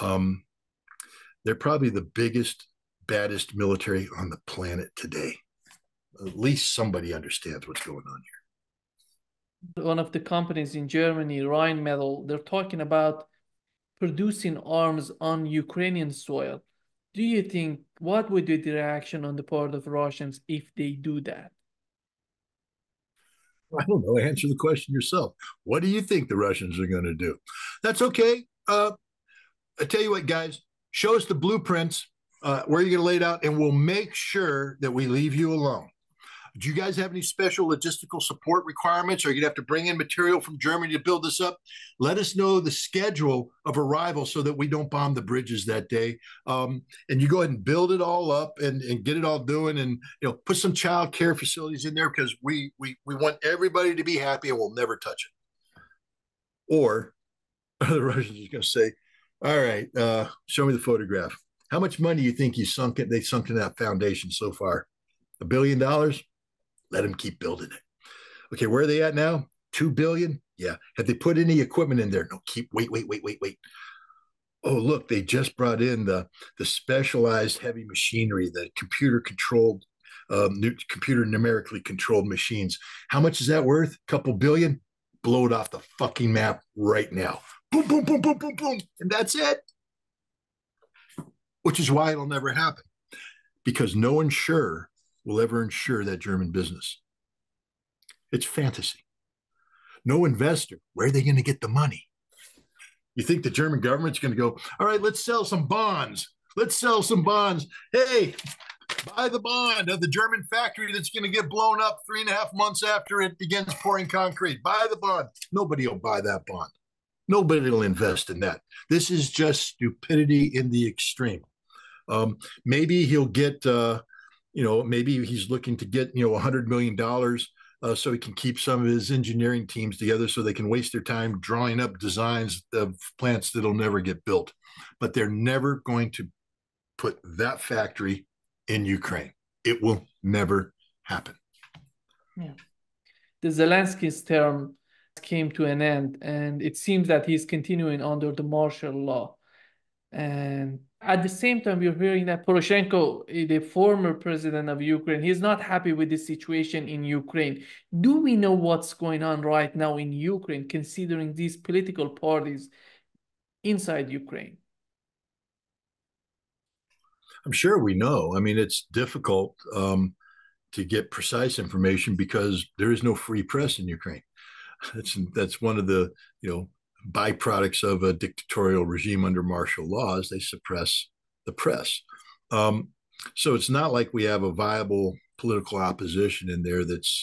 They're probably the biggest, baddest military on the planet today. At least somebody understands what's going on here. One of the companies in Germany, Rheinmetall, they're talking about producing arms on Ukrainian soil. Do you think, what would be the reaction on the part of Russians if they do that? I don't know. Answer the question yourself. What do you think the Russians are going to do? That's okay. I tell you what, guys, show us the blueprints, where you're going to lay it out, and we'll make sure that we leave you alone. Do you guys have any special logistical support requirements? Or are you going to have to bring in material from Germany to build this up? Let us know the schedule of arrival so that we don't bomb the bridges that day. And you go ahead and build it all up and get it all doing, and put some child care facilities in there, because we want everybody to be happy, and we'll never touch it. Or the Russians are going to say, all right, show me the photograph. How much money do you think they sunk in that foundation so far? $1 billion? Let them keep building it. Okay, where are they at now? 2 billion? Yeah. Have they put any equipment in there? No, wait. Oh, look, they just brought in the specialized heavy machinery, the computer numerically controlled machines. How much is that worth? A couple billion? Blow it off the fucking map right now. Boom, boom, boom, boom, boom, boom. And that's it. Which is why it'll never happen. Because no insurer will ever insure that German business. It's fantasy. No investor. Where are they going to get the money? You think the German government's going to go, all right, let's sell some bonds. Hey, Buy the bond of the German factory that's going to get blown up 3.5 months after it begins pouring concrete. Buy the bond. Nobody will buy that bond. Nobody will invest in that. This is just stupidity in the extreme. Maybe he'll get, maybe he's looking to get, $100 million so he can keep some of his engineering teams together so they can waste their time drawing up designs of plants that'll never get built. But they're never going to put that factory in Ukraine. It will never happen. Yeah. The Zelensky's term came to an end, and it seems that he's continuing under the martial law. And at the same time, we're hearing that Poroshenko, the former president of Ukraine, he's not happy with the situation in Ukraine. Do we know what's going on right now in Ukraine, considering these political parties inside Ukraine? I'm sure we know. I mean, it's difficult to get precise information because there is no free press in Ukraine. That's one of the byproducts of a dictatorial regime under martial law is they suppress the press. So it's not like we have a viable political opposition in there that's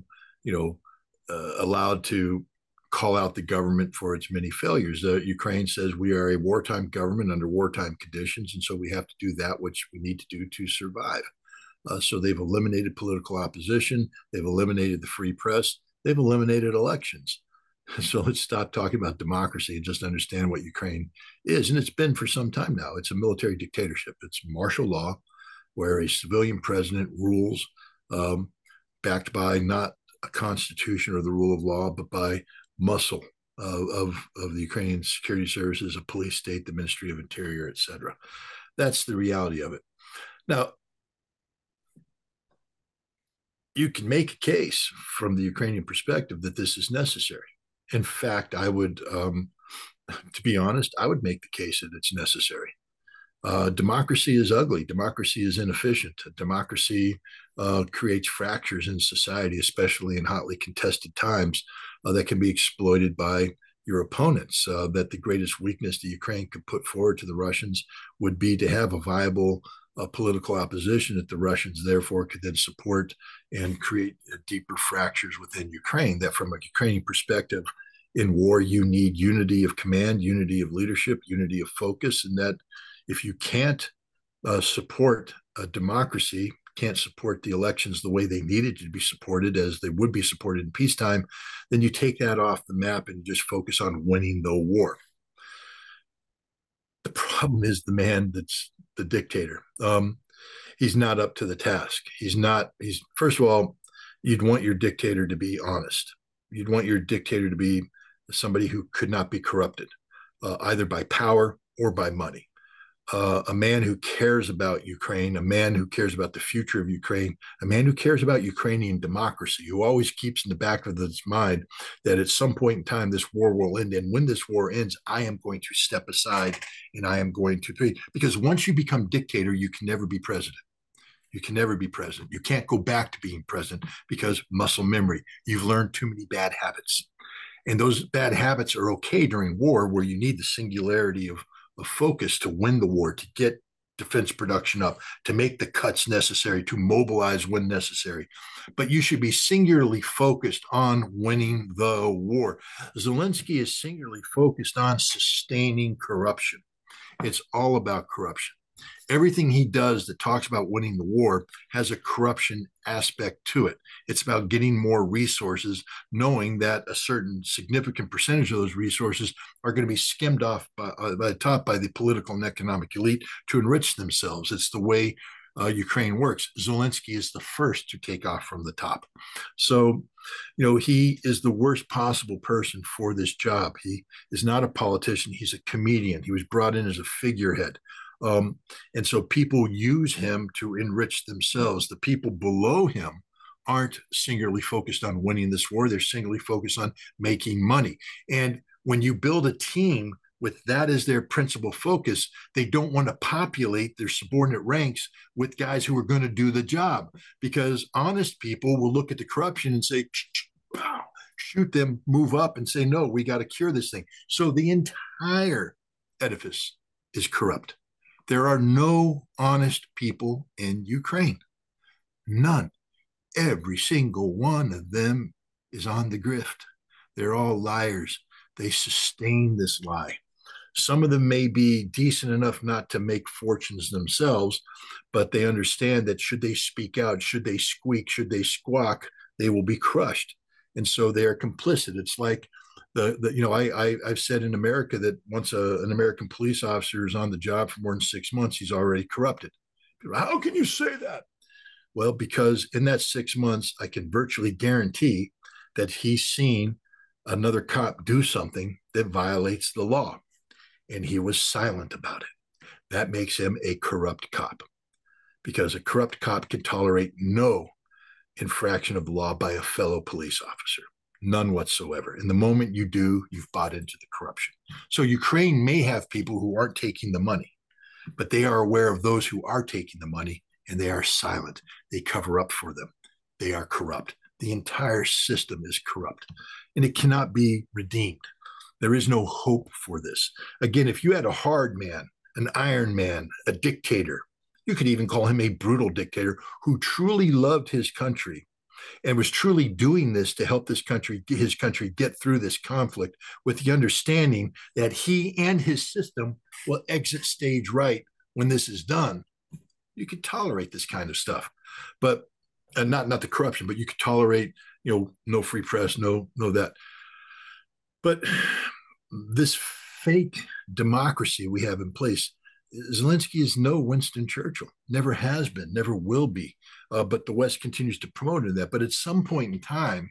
allowed to call out the government for its many failures. Ukraine says we are a wartime government under wartime conditions, and so we have to do that which we need to do to survive. So they've eliminated political opposition. They've eliminated the free press. They've eliminated elections. So let's stop talking about democracy and just understand what Ukraine is. And it's been for some time now. It's a military dictatorship. It's martial law where a civilian president rules backed by not a constitution or the rule of law, but by muscle of the Ukrainian security services, a police state, the Ministry of Interior, etc. That's the reality of it. Now, you can make a case from the Ukrainian perspective that this is necessary. In fact, I would, to be honest, I would make the case that it's necessary. Democracy is ugly. Democracy is inefficient. Democracy creates fractures in society, especially in hotly contested times, that can be exploited by your opponents. That the greatest weakness that Ukraine could put forward to the Russians would be to have a viable political opposition that the Russians therefore could then support and create deeper fractures within Ukraine. That from a Ukrainian perspective, in war, you need unity of command, unity of leadership, unity of focus, and that if you can't support a democracy, can't support the elections the way they needed to be supported as they would be supported in peacetime, then you take that off the map and just focus on winning the war. The problem is the man that's the dictator. He's not up to the task. He's first of all, you'd want your dictator to be honest. You'd want your dictator to be somebody who could not be corrupted, either by power or by money. A man who cares about Ukraine, a man who cares about the future of Ukraine, a man who cares about Ukrainian democracy, who always keeps in the back of his mind that at some point in time this war will end. And when this war ends, I am going to step aside and I am going to be, because once you become dictator, you can never be president. You can never be president. You can't go back to being president because muscle memory. You've learned too many bad habits. And those bad habits are okay during war where you need the singularity of focus to win the war, to get defense production up, to make the cuts necessary, to mobilize when necessary. But you should be singularly focused on winning the war. Zelensky is singularly focused on sustaining corruption. It's all about corruption. Everything he does that talks about winning the war has a corruption aspect to it. It's about getting more resources, knowing that a certain significant percentage of those resources are going to be skimmed off by the top by the political and economic elite to enrich themselves. It's the way Ukraine works. Zelensky is the first to take off from the top. So, he is the worst possible person for this job. He is not a politician. He's a comedian. He was brought in as a figurehead. And so people use him to enrich themselves. The people below him aren't singularly focused on winning this war. They're singularly focused on making money. And when you build a team with that as their principal focus, they don't want to populate their subordinate ranks with guys who are going to do the job, because honest people will look at the corruption and say, shoot them, move up and say, no, we got to cure this thing. So the entire edifice is corrupt. There are no honest people in Ukraine. None. Every single one of them is on the grift. They're all liars. They sustain this lie. Some of them may be decent enough not to make fortunes themselves, but they understand that should they speak out, should they squeak, should they squawk, they will be crushed. And so they are complicit. It's like I've said in America that once an American police officer is on the job for more than 6 months, he's already corrupted. How can you say that? Well, because in that 6 months, I can virtually guarantee that he's seen another cop do something that violates the law, and he was silent about it. That makes him a corrupt cop, because a corrupt cop can tolerate no infraction of the law by a fellow police officer. None whatsoever. And the moment you do, you've bought into the corruption. So Ukraine may have people who aren't taking the money, but they are aware of those who are taking the money, and they are silent. They cover up for them. They are corrupt. The entire system is corrupt, and it cannot be redeemed. There is no hope for this. Again, if you had a hard man, an iron man, a dictator, you could even call him a brutal dictator who truly loved his country and was truly doing this to help his country get through this conflict, with the understanding that he and his system will exit stage right when this is done. You could tolerate this kind of stuff, but not the corruption, but you could tolerate, no free press, no that. But this fake democracy we have in place, Zelensky is no Winston Churchill, never has been, never will be. But the West continues to promote that. But at some point in time,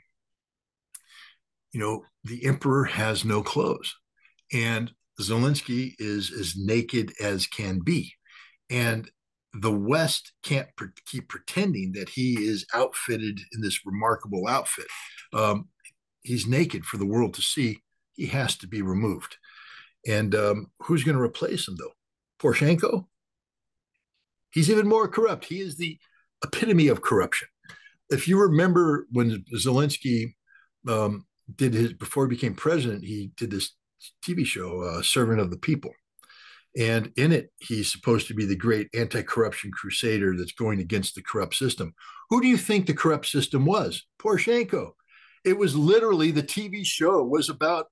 the emperor has no clothes, and Zelensky is as naked as can be. And the West can't keep pretending that he is outfitted in this remarkable outfit. He's naked for the world to see. He has to be removed. And who's going to replace him, though? Poroshenko? He's even more corrupt. He is the epitome of corruption. If you remember when Zelensky before he became president, he did this TV show, Servant of the People. And in it, he's supposed to be the great anti-corruption crusader that's going against the corrupt system. Who do you think the corrupt system was? Poroshenko. It was literally, the TV show was about,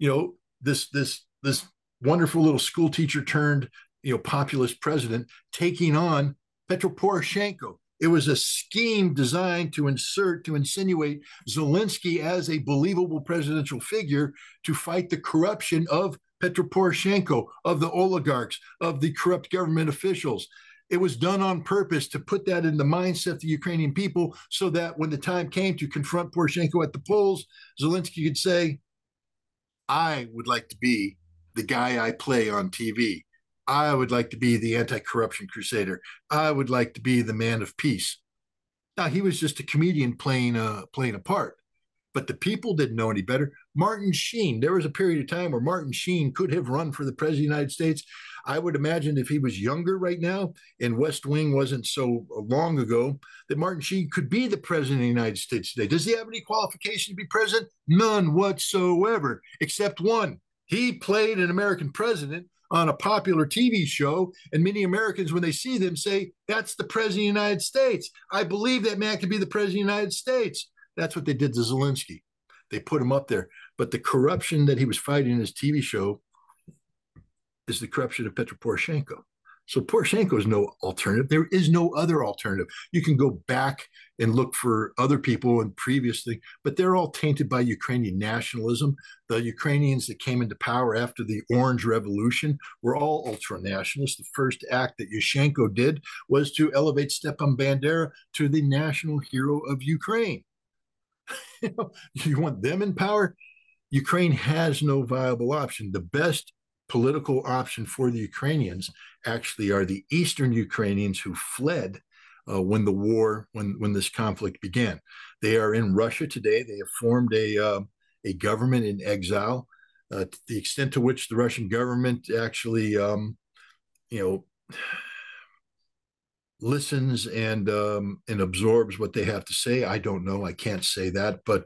this wonderful little school teacher turned, populist president taking on Petro Poroshenko. It was a scheme designed to insinuate Zelensky as a believable presidential figure to fight the corruption of Petro Poroshenko, of the oligarchs, of the corrupt government officials. It was done on purpose to put that in the mindset of the Ukrainian people, so that when the time came to confront Poroshenko at the polls, Zelensky could say, I would like to be the guy I play on TV. I would like to be the anti-corruption crusader. I would like to be the man of peace. Now, he was just a comedian playing a part. But the people didn't know any better. Martin Sheen, there was a period of time where Martin Sheen could have run for the president of the United States. I would imagine if he was younger right now and West Wing wasn't so long ago, that Martin Sheen could be the president of the United States today. Does he have any qualification to be president? None whatsoever, except one. He played an American president on a popular TV show, and many Americans, when they see them, say, that's the president of the United States. I believe that man could be the president of the United States. That's what they did to Zelensky. They put him up there. But the corruption that he was fighting in his TV show is the corruption of Petro Poroshenko. So Poroshenko is no alternative. There is no other alternative. You can go back and look for other people and previously, but they're all tainted by Ukrainian nationalism. The Ukrainians that came into power after the Orange Revolution were all ultra-nationalists. The first act that Yushchenko did was to elevate Stepan Bandera to the national hero of Ukraine. You want them in power? Ukraine has no viable option. The best political option for the Ukrainians actually are the Eastern Ukrainians who fled when this conflict began. They are in Russia today. They have formed a government in exile. To the extent to which the Russian government actually, listens and absorbs what they have to say, I don't know. I can't say that, but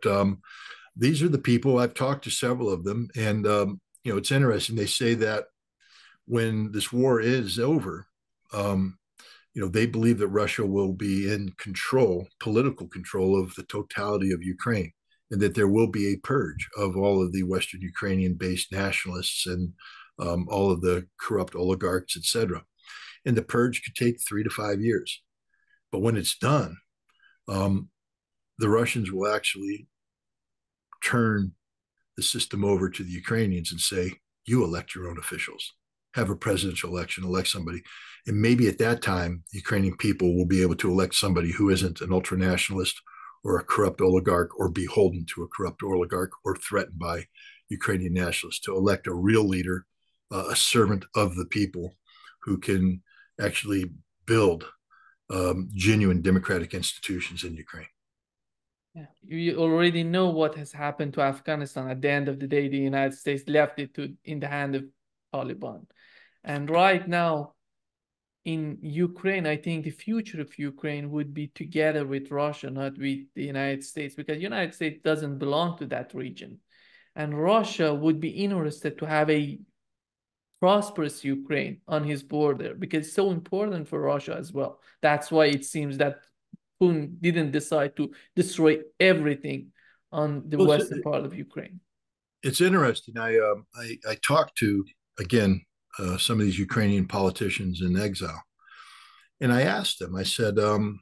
these are the people. I've talked to several of them, and it's interesting. They say that when this war is over, they believe that Russia will be in control, political control of the totality of Ukraine, and that there will be a purge of all of the Western Ukrainian-based nationalists and all of the corrupt oligarchs, etc. And the purge could take 3 to 5 years. But when it's done, the Russians will actually turn the system over to the Ukrainians and say, you elect your own officials, have a presidential election, elect somebody. And maybe at that time, the Ukrainian people will be able to elect somebody who isn't an ultranationalist or a corrupt oligarch or beholden to a corrupt oligarch or threatened by Ukrainian nationalists, to elect a real leader, a servant of the people who can actually build genuine democratic institutions in Ukraine. Yeah. You already know what has happened to Afghanistan. At the end of the day, the United States left it in the hand of Taliban. And right now, in Ukraine, I think the future of Ukraine would be together with Russia, not with the United States, because the United States doesn't belong to that region. And Russia would be interested to have a prosperous Ukraine on his border because it's so important for Russia as well. That's why it seems that Putin didn't decide to destroy everything on the Well, western part of Ukraine. it's interesting. I talked to, again, some of these Ukrainian politicians in exile, and I asked them. I said,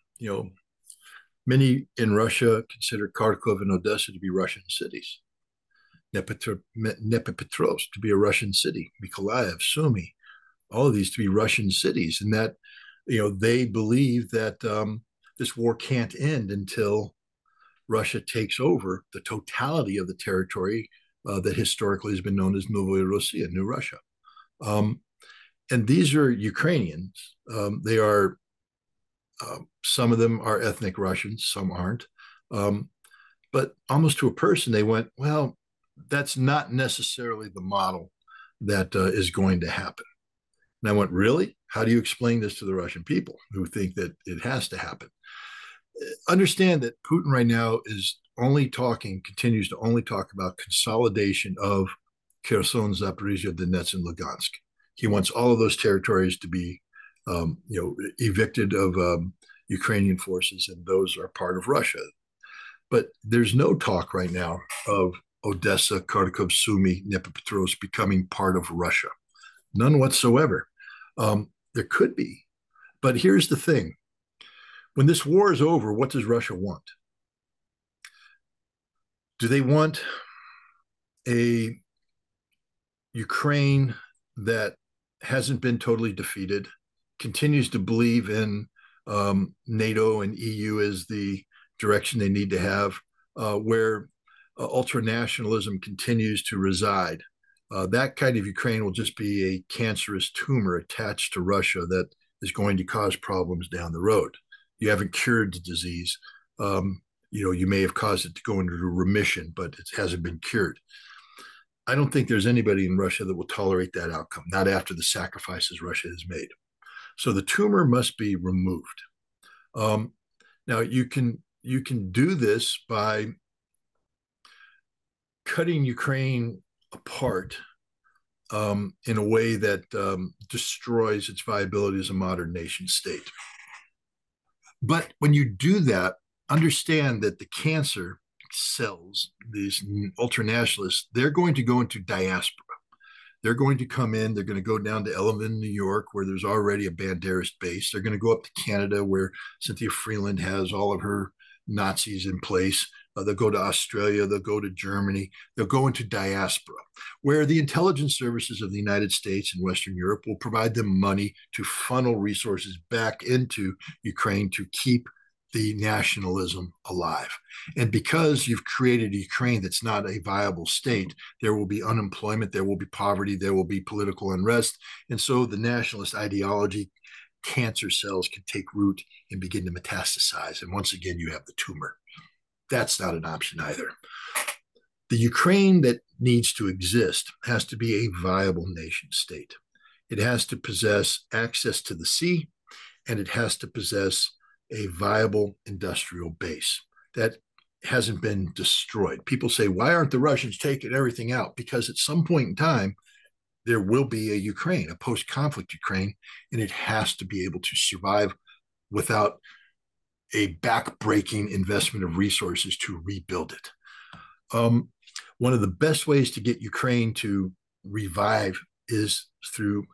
many in Russia consider Kharkov and Odessa to be Russian cities, Dnepropetrovsk to be a Russian city, Mykolaiv, Sumy, all of these to be Russian cities, and that they believe that this war can't end until Russia takes over the totality of the territory that historically has been known as Novaya Russia, New Russia. And these are Ukrainians. They are, some of them are ethnic Russians, some aren't. But almost to a person, they went, well, that's not necessarily the model that is going to happen. And I went, really? How do you explain this to the Russian people who think that it has to happen? Understand that Putin right now is continues to only talk about consolidation of Kherson, Zaporizhia, Donetsk, and Lugansk. He wants all of those territories to be, evicted of Ukrainian forces, and those are part of Russia. But there's no talk right now of Odessa, Kharkov, Sumy, Dnepropetrovsk becoming part of Russia. None whatsoever. There could be. But here's the thing. When this war is over, what does Russia want? Do they want a Ukraine that hasn't been totally defeated, continues to believe in NATO and EU as the direction they need to have, where ultranationalism continues to reside? That kind of Ukraine will just be a cancerous tumor attached to Russia that is going to cause problems down the road. You haven't cured the disease. You may have caused it to go into remission, but it hasn't been cured. I don't think there's anybody in Russia that will tolerate that outcome, not after the sacrifices Russia has made. So the tumor must be removed. Now you can do this by cutting Ukraine apart in a way that destroys its viability as a modern nation state. But when you do that, understand that the cancer cells, these ultranationalists, they're going to go into diaspora. They're going to come in, they're going to go down to Ellenville, New York, where there's already a Banderist base. They're going to go up to Canada, where Cynthia Freeland has all of her Nazis in place. They'll go to Australia, they'll go to Germany, they'll go into diaspora, where the intelligence services of the United States and Western Europe will provide them money to funnel resources back into Ukraine to keep the nationalism alive. And because you've created a Ukraine that's not a viable state, there will be unemployment, there will be poverty, there will be political unrest. And so the nationalist ideology, cancer cells can take root and begin to metastasize. And once again, you have the tumor. That's not an option either. The Ukraine that needs to exist has to be a viable nation state. It has to possess access to the sea, and it has to possess a viable industrial base that hasn't been destroyed. People say, why aren't the Russians taking everything out? Because at some point in time, there will be a Ukraine, a post-conflict Ukraine, and it has to be able to survive without a back-breaking investment of resources to rebuild it. One of the best ways to get Ukraine to revive is through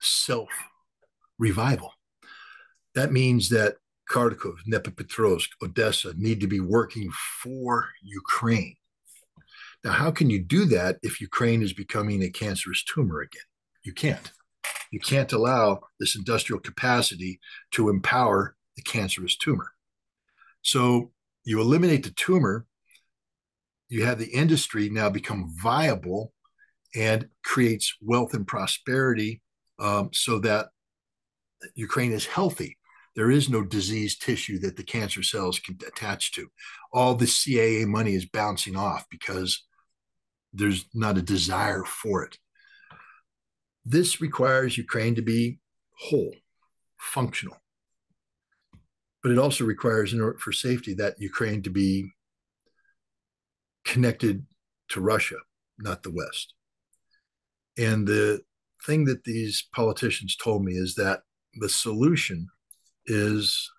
self-revival. That means that Kharkov, Dnepropetrovsk, Odessa need to be working for Ukraine. Now, how can you do that if Ukraine is becoming a cancerous tumor again? You can't. You can't allow this industrial capacity to empower the cancerous tumor. So you eliminate the tumor, you have the industry now become viable and creates wealth and prosperity so that Ukraine is healthy. There is no diseased tissue that the cancer cells can attach to. All the CAA money is bouncing off because there's not a desire for it. This requires Ukraine to be whole, functional. But it also requires, in order for safety, that Ukraine to be connected to Russia, not the West. And the thing that these politicians told me is that the solution is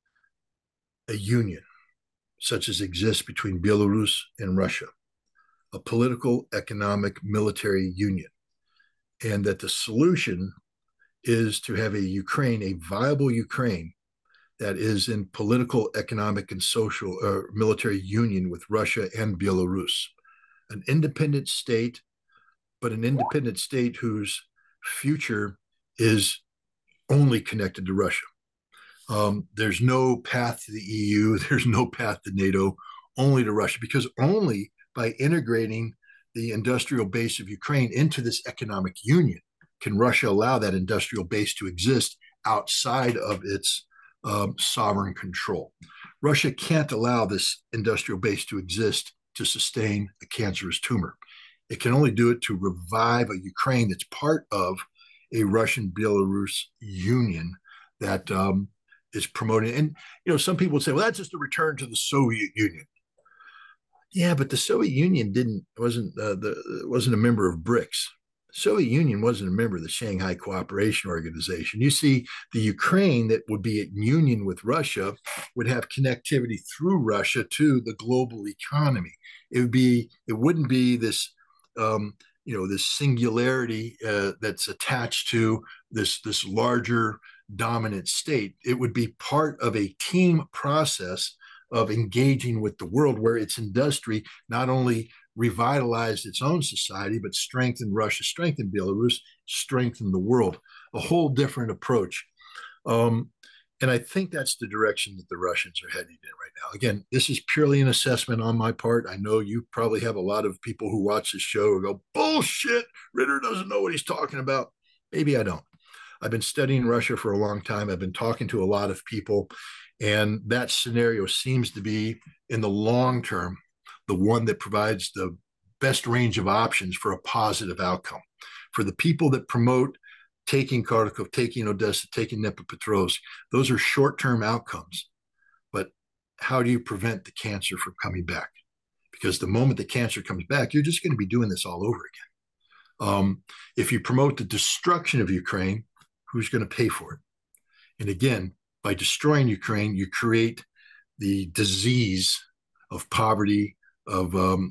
a union, such as exists between Belarus and Russia, a political, economic, military union. And that the solution is to have a Ukraine, a viable Ukraine, that is in political, economic, and social military union with Russia and Belarus. An independent state, but an independent state whose future is only connected to Russia. There's no path to the EU, there's no path to NATO, only to Russia, because only by integrating the industrial base of Ukraine into this economic union can Russia allow that industrial base to exist outside of its sovereign control. Russia can't allow this industrial base to exist to sustain a cancerous tumor. It can only do it to revive a Ukraine that's part of a Russian-Belarus union that is promoting. And some people would say, well, that's just a return to the Soviet Union. Yeah, but the Soviet Union wasn't a member of BRICS. Soviet Union wasn't a member of the Shanghai Cooperation Organization. You see, the Ukraine that would be in union with Russia would have connectivity through Russia to the global economy. It wouldn't be this, this singularity that's attached to this larger dominant state. It would be part of a team process of engaging with the world, where its industry not only revitalized its own society, but strengthened Russia, strengthened Belarus, strengthened the world. A whole different approach. And I think that's the direction that the Russians are heading in right now. Again, this is purely an assessment on my part. I know you probably have a lot of people who watch this show who go, bullshit, Ritter doesn't know what he's talking about. Maybe I don't. I've been studying Russia for a long time. I've been talking to a lot of people, and that scenario seems to be, in the long term, the one that provides the best range of options for a positive outcome. For the people that promote taking Kharkov, taking Odessa, taking Dnepropetrovsk, those are short-term outcomes. But how do you prevent the cancer from coming back? Because the moment the cancer comes back, you're just going to be doing this all over again. If you promote the destruction of Ukraine, who's going to pay for it? And again, by destroying Ukraine, you create the disease of poverty, of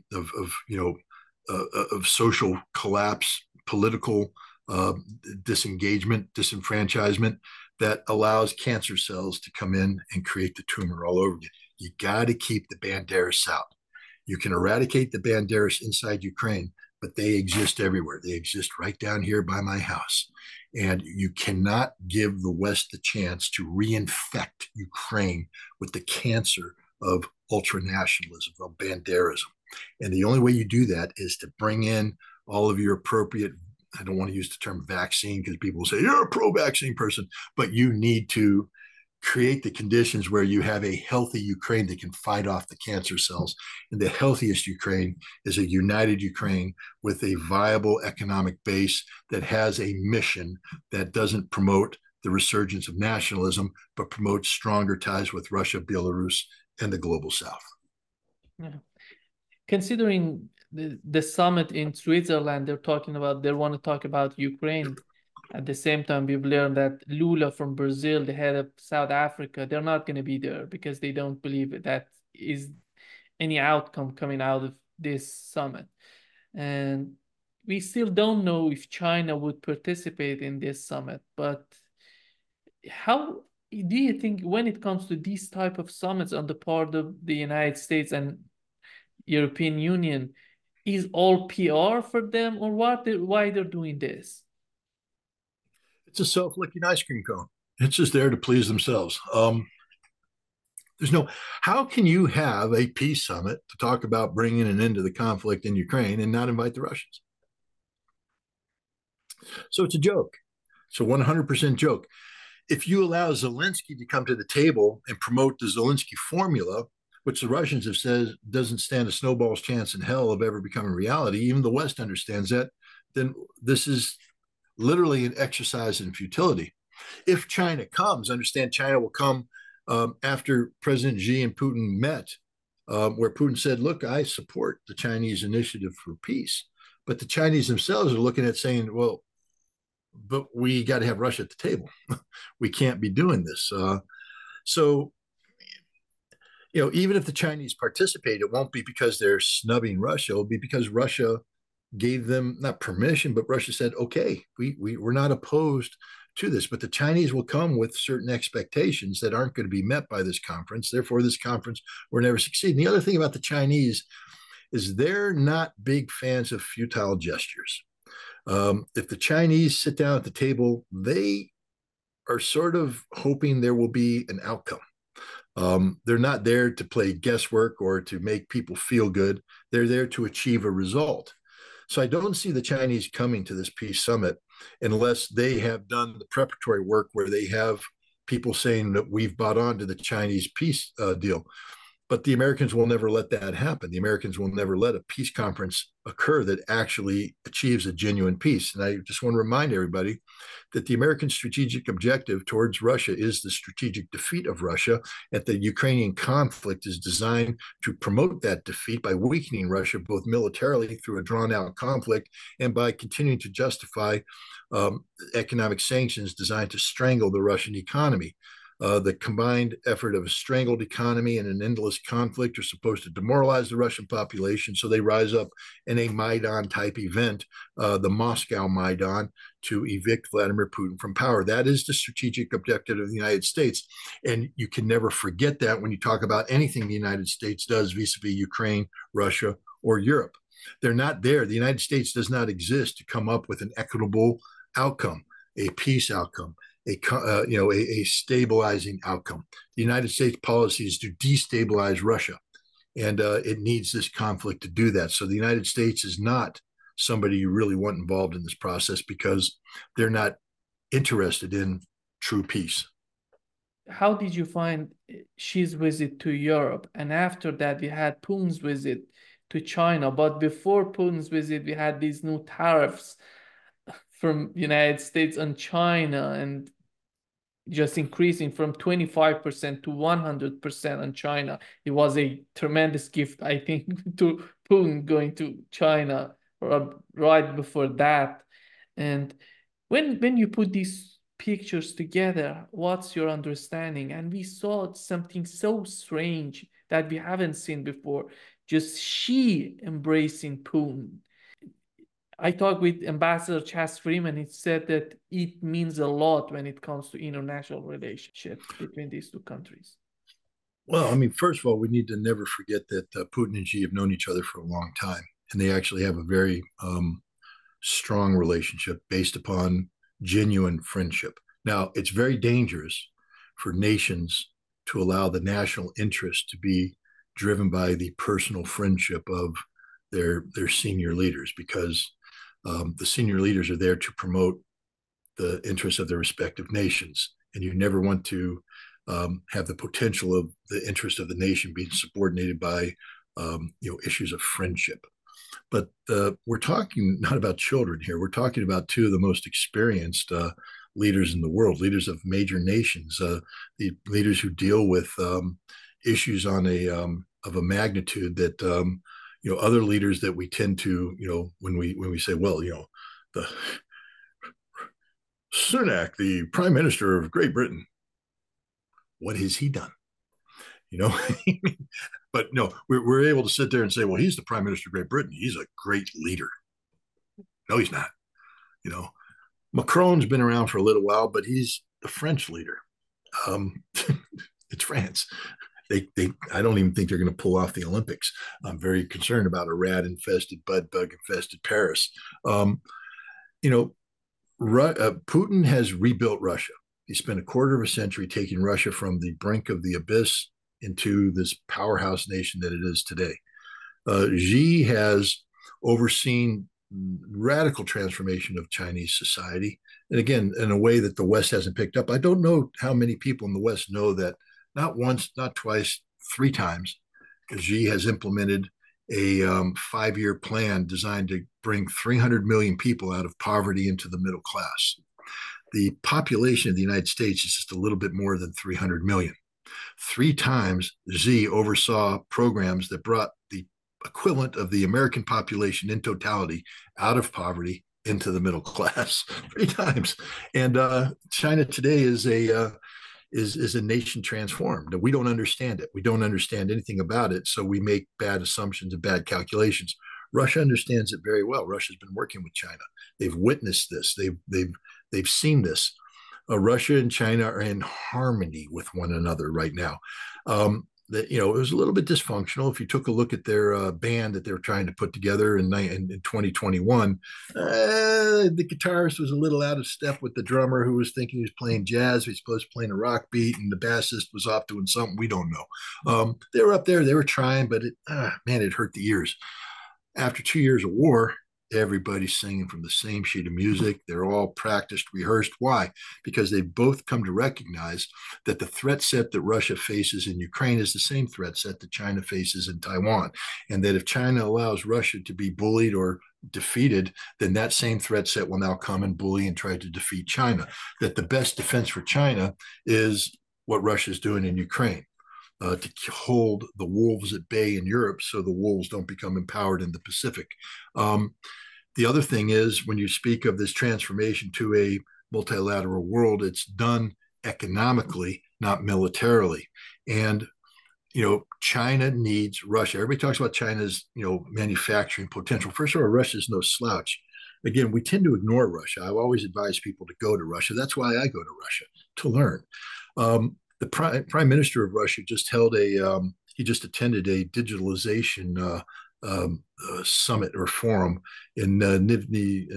social collapse, political disengagement, disenfranchisement, that allows cancer cells to come in and create the tumor all over again. You got to keep the Banderas out. You can eradicate the Banderas inside Ukraine, but they exist everywhere. They exist right down here by my house. And you cannot give the West the chance to reinfect Ukraine with the cancer of ultranationalism, of Banderism. And the only way you do that is to bring in all of your appropriate, I don't want to use the term vaccine because people will say, you're a pro-vaccine person, but you need to create the conditions where you have a healthy Ukraine that can fight off the cancer cells. And the healthiest Ukraine is a united Ukraine with a viable economic base that has a mission that doesn't promote the resurgence of nationalism, but promotes stronger ties with Russia, Belarus, and the global South. Yeah. Considering the summit in Switzerland, they want to talk about Ukraine. At the same time, we've learned that Lula from Brazil, the head of South Africa, they're not going to be there because they don't believe that is any outcome coming out of this summit. And we still don't know if China would participate in this summit. But how do you think when it comes to these type of summits on the part of the United States and European Union, is all PR for them, or why they're doing this? It's a self-licking ice cream cone. It's just there to please themselves. There's no, how can you have a peace summit to talk about bringing an end to the conflict in Ukraine and not invite the Russians? So it's a joke. It's a 100% joke. If you allow Zelensky to come to the table and promote the Zelensky formula, which the Russians have said doesn't stand a snowball's chance in hell of ever becoming reality, even the West understands that, then this is literally an exercise in futility. If China comes, understand China will come after President Xi and Putin met, where Putin said, look, I support the Chinese initiative for peace. But the Chinese themselves are looking at saying, well, but we got to have Russia at the table. We can't be doing this. So, even if the Chinese participate, it won't be because they're snubbing Russia. It'll be because Russia gave them not permission, but Russia said, okay, we're not opposed to this, but the Chinese will come with certain expectations that aren't going to be met by this conference. Therefore, this conference will never succeed. And the other thing about the Chinese is they're not big fans of futile gestures. If the Chinese sit down at the table, they are sort of hoping there will be an outcome. They're not there to play guesswork or to make people feel good. They're there to achieve a result. So I don't see the Chinese coming to this peace summit unless they have done the preparatory work where they have people saying that we've bought on to the Chinese peace deal. But the Americans will never let that happen. The Americans will never let a peace conference occur that actually achieves a genuine peace. And I just want to remind everybody that the American strategic objective towards Russia is the strategic defeat of Russia, and the Ukrainian conflict is designed to promote that defeat by weakening Russia, both militarily through a drawn-out conflict and by continuing to justify economic sanctions designed to strangle the Russian economy. The combined effort of a strangled economy and an endless conflict are supposed to demoralize the Russian population, so they rise up in a Maidan-type event, the Moscow Maidan, to evict Vladimir Putin from power. That is the strategic objective of the United States, and you can never forget that when you talk about anything the United States does vis-a-vis Ukraine, Russia, or Europe. They're not there. The United States does not exist to come up with an equitable outcome, a peace outcome, a stabilizing outcome. The United States policy is to destabilize Russia, and it needs this conflict to do that. So the United States is not somebody you really want involved in this process because they're not interested in true peace. How did you find Xi's visit to Europe? And after that, we had Putin's visit to China. But before Putin's visit, we had these new tariffs from United States on China, and just increasing from 25% to 100% on China. It was a tremendous gift, I think, to Putin going to China right before that. And when you put these pictures together, what's your understanding? And we saw something so strange that we haven't seen before, just Xi embracing Putin. I talked with Ambassador Chas Freeman. He said that it means a lot when it comes to international relationship between these two countries. Well, I mean, first of all, we need to never forget that Putin and Xi have known each other for a long time, and they actually have a very strong relationship based upon genuine friendship. Now, it's very dangerous for nations to allow the national interest to be driven by the personal friendship of their senior leaders, because the senior leaders are there to promote the interests of their respective nations, and you never want to have the potential of the interest of the nation being subordinated by issues of friendship. But we're talking not about children here. We're talking about two of the most experienced leaders in the world, leaders of major nations, the leaders who deal with issues on of a magnitude that other leaders that we tend to, when we say, well, the Sunak, the Prime Minister of Great Britain, what has he done? You know, but no, we're able to sit there and say, well, he's the Prime Minister of Great Britain. He's a great leader. No, he's not. You know, Macron's been around for a little while, but he's the French leader. It's France. I don't even think they're going to pull off the Olympics. I'm very concerned about a rat-infested, bud bug-infested Paris. You know, Putin has rebuilt Russia. He spent a quarter of a century taking Russia from the brink of the abyss into this powerhouse nation that it is today. Xi has overseen radical transformation of Chinese society. And again, in a way that the West hasn't picked up. I don't know how many people in the West know that not once, not twice, 3 times, Xi has implemented a 5-year plan designed to bring 300 million people out of poverty into the middle class. The population of the United States is just a little bit more than 300 million. 3 times Xi oversaw programs that brought the equivalent of the American population in totality out of poverty into the middle class 3 times. And China today is a nation transformed. We don't understand it. We don't understand anything about it. So we make bad assumptions and bad calculations. Russia understands it very well. Russia's been working with China. They've witnessed this. They've seen this. Russia and China are in harmony with one another right now. It was a little bit dysfunctional. If you took a look at their band that they were trying to put together in 2021, the guitarist was a little out of step with the drummer, who was thinking he was playing jazz. He was supposed to be playing a rock beat, and the bassist was off doing something we don't know. They were up there, they were trying, but it hurt the ears. After 2 years of war, everybody's singing from the same sheet of music. They're all practiced, rehearsed. Why? Because they've both come to recognize that the threat set that Russia faces in Ukraine is the same threat set that China faces in Taiwan. And that if China allows Russia to be bullied or defeated, then that same threat set will now come and bully and try to defeat China. That the best defense for China is what Russia is doing in Ukraine. To hold the wolves at bay in Europe so the wolves don't become empowered in the Pacific. The other thing is, when you speak of this transformation to a multilateral world, it's done economically, not militarily. And, China needs Russia. Everybody talks about China's, manufacturing potential. First of all, Russia's no slouch. Again, we tend to ignore Russia. I've always advised people to go to Russia. That's why I go to Russia, to learn. The Prime Minister of Russia just attended a digitalization summit or forum in Nizhny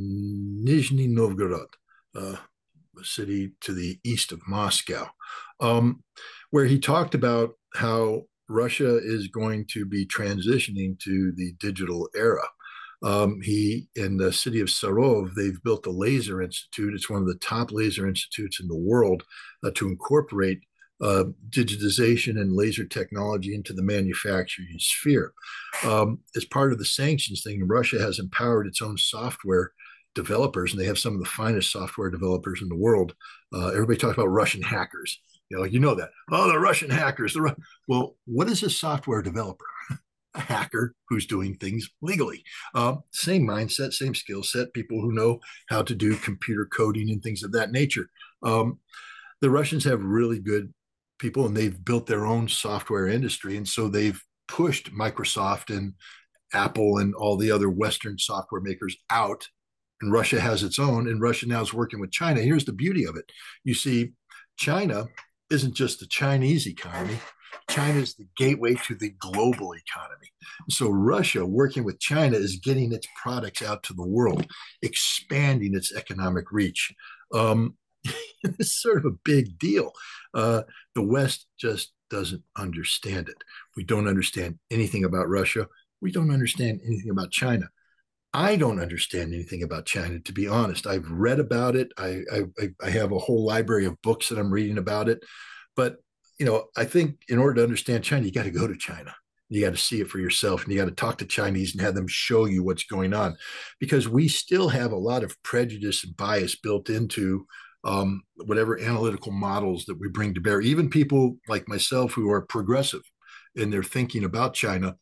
Novgorod, a city to the east of Moscow, where he talked about how Russia is going to be transitioning to the digital era. He, in the city of Sarov, they've built a laser institute. It's one of the top laser institutes in the world to incorporate digitization and laser technology into the manufacturing sphere. As part of the sanctions thing, Russia has empowered its own software developers, and they have some of the finest software developers in the world. Everybody talks about Russian hackers. You know that. Oh, the Russian hackers. Well, what is a software developer? A hacker who's doing things legally. Same mindset, same skill set, people who know how to do computer coding and things of that nature. The Russians have really good people, and they've built their own software industry. And so they've pushed Microsoft and Apple and all the other Western software makers out. And Russia has its own, and Russia now is working with China. Here's the beauty of it. You see, China isn't just the Chinese economy. China is the gateway to the global economy. So Russia, working with China, is getting its products out to the world, expanding its economic reach. It's sort of a big deal. The West just doesn't understand it. We don't understand anything about Russia. We don't understand anything about China. I don't understand anything about China, to be honest. I've read about it. I have a whole library of books that I'm reading about it. But I think in order to understand China, you got to go to China. You got to see it for yourself, and you got to talk to Chinese and have them show you what's going on, because we still have a lot of prejudice and bias built into whatever analytical models that we bring to bear. Even people like myself who are progressive in their thinking about China,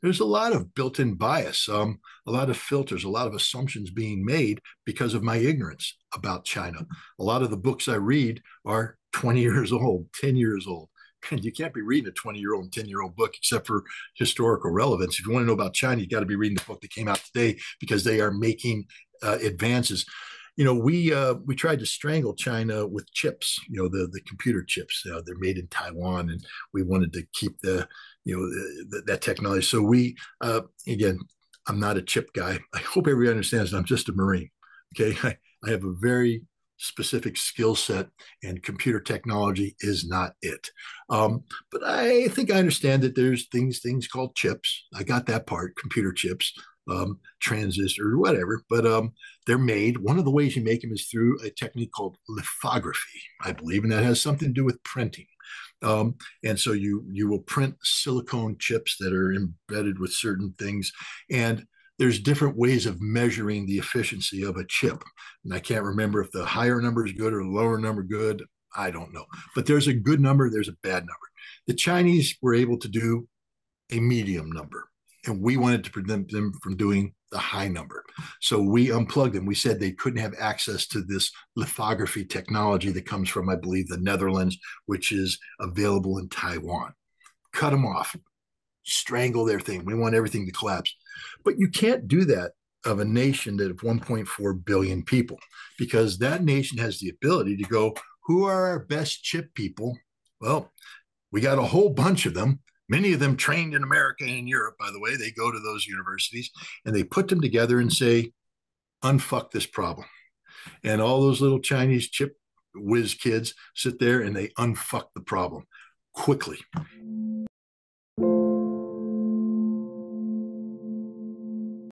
There's a lot of built-in bias, a lot of filters, a lot of assumptions being made because of my ignorance about China. A lot of the books I read are 20 years old, 10 years old. And you can't be reading a 20-year-old and 10-year-old book except for historical relevance. If you want to know about China, you got to be reading the book that came out today because they are making advances. We tried to strangle China with chips, the computer chips. They're made in Taiwan, and we wanted to keep that technology. So again, I'm not a chip guy. I hope everybody understands that I'm just a Marine. Okay, I have a very specific skill set, and computer technology is not it. But I think I understand that there's things called chips. I got that part, computer chips, transistor, whatever. But they're made. One of the ways you make them is through a technique called lithography, I believe, and that has something to do with printing. And so you will print silicone chips that are embedded with certain things, and there's different ways of measuring the efficiency of a chip. And I can't remember if the higher number is good or the lower number good. I don't know. But there's a good number, there's a bad number. The Chinese were able to do a medium number, and we wanted to prevent them from doing the high number. So we unplugged them. We said they couldn't have access to this lithography technology that comes from, I believe, the Netherlands, which is available in Taiwan. Cut them off, strangle their thing. We want everything to collapse. But you can't do that of a nation that of 1.4 billion people, because that nation has the ability to go, who are our best chip people? Well, we got a whole bunch of them. Many of them trained in America and Europe, by the way. They go to those universities and they put them together and say, unfuck this problem. And all those little Chinese chip whiz kids sit there and they unfuck the problem quickly.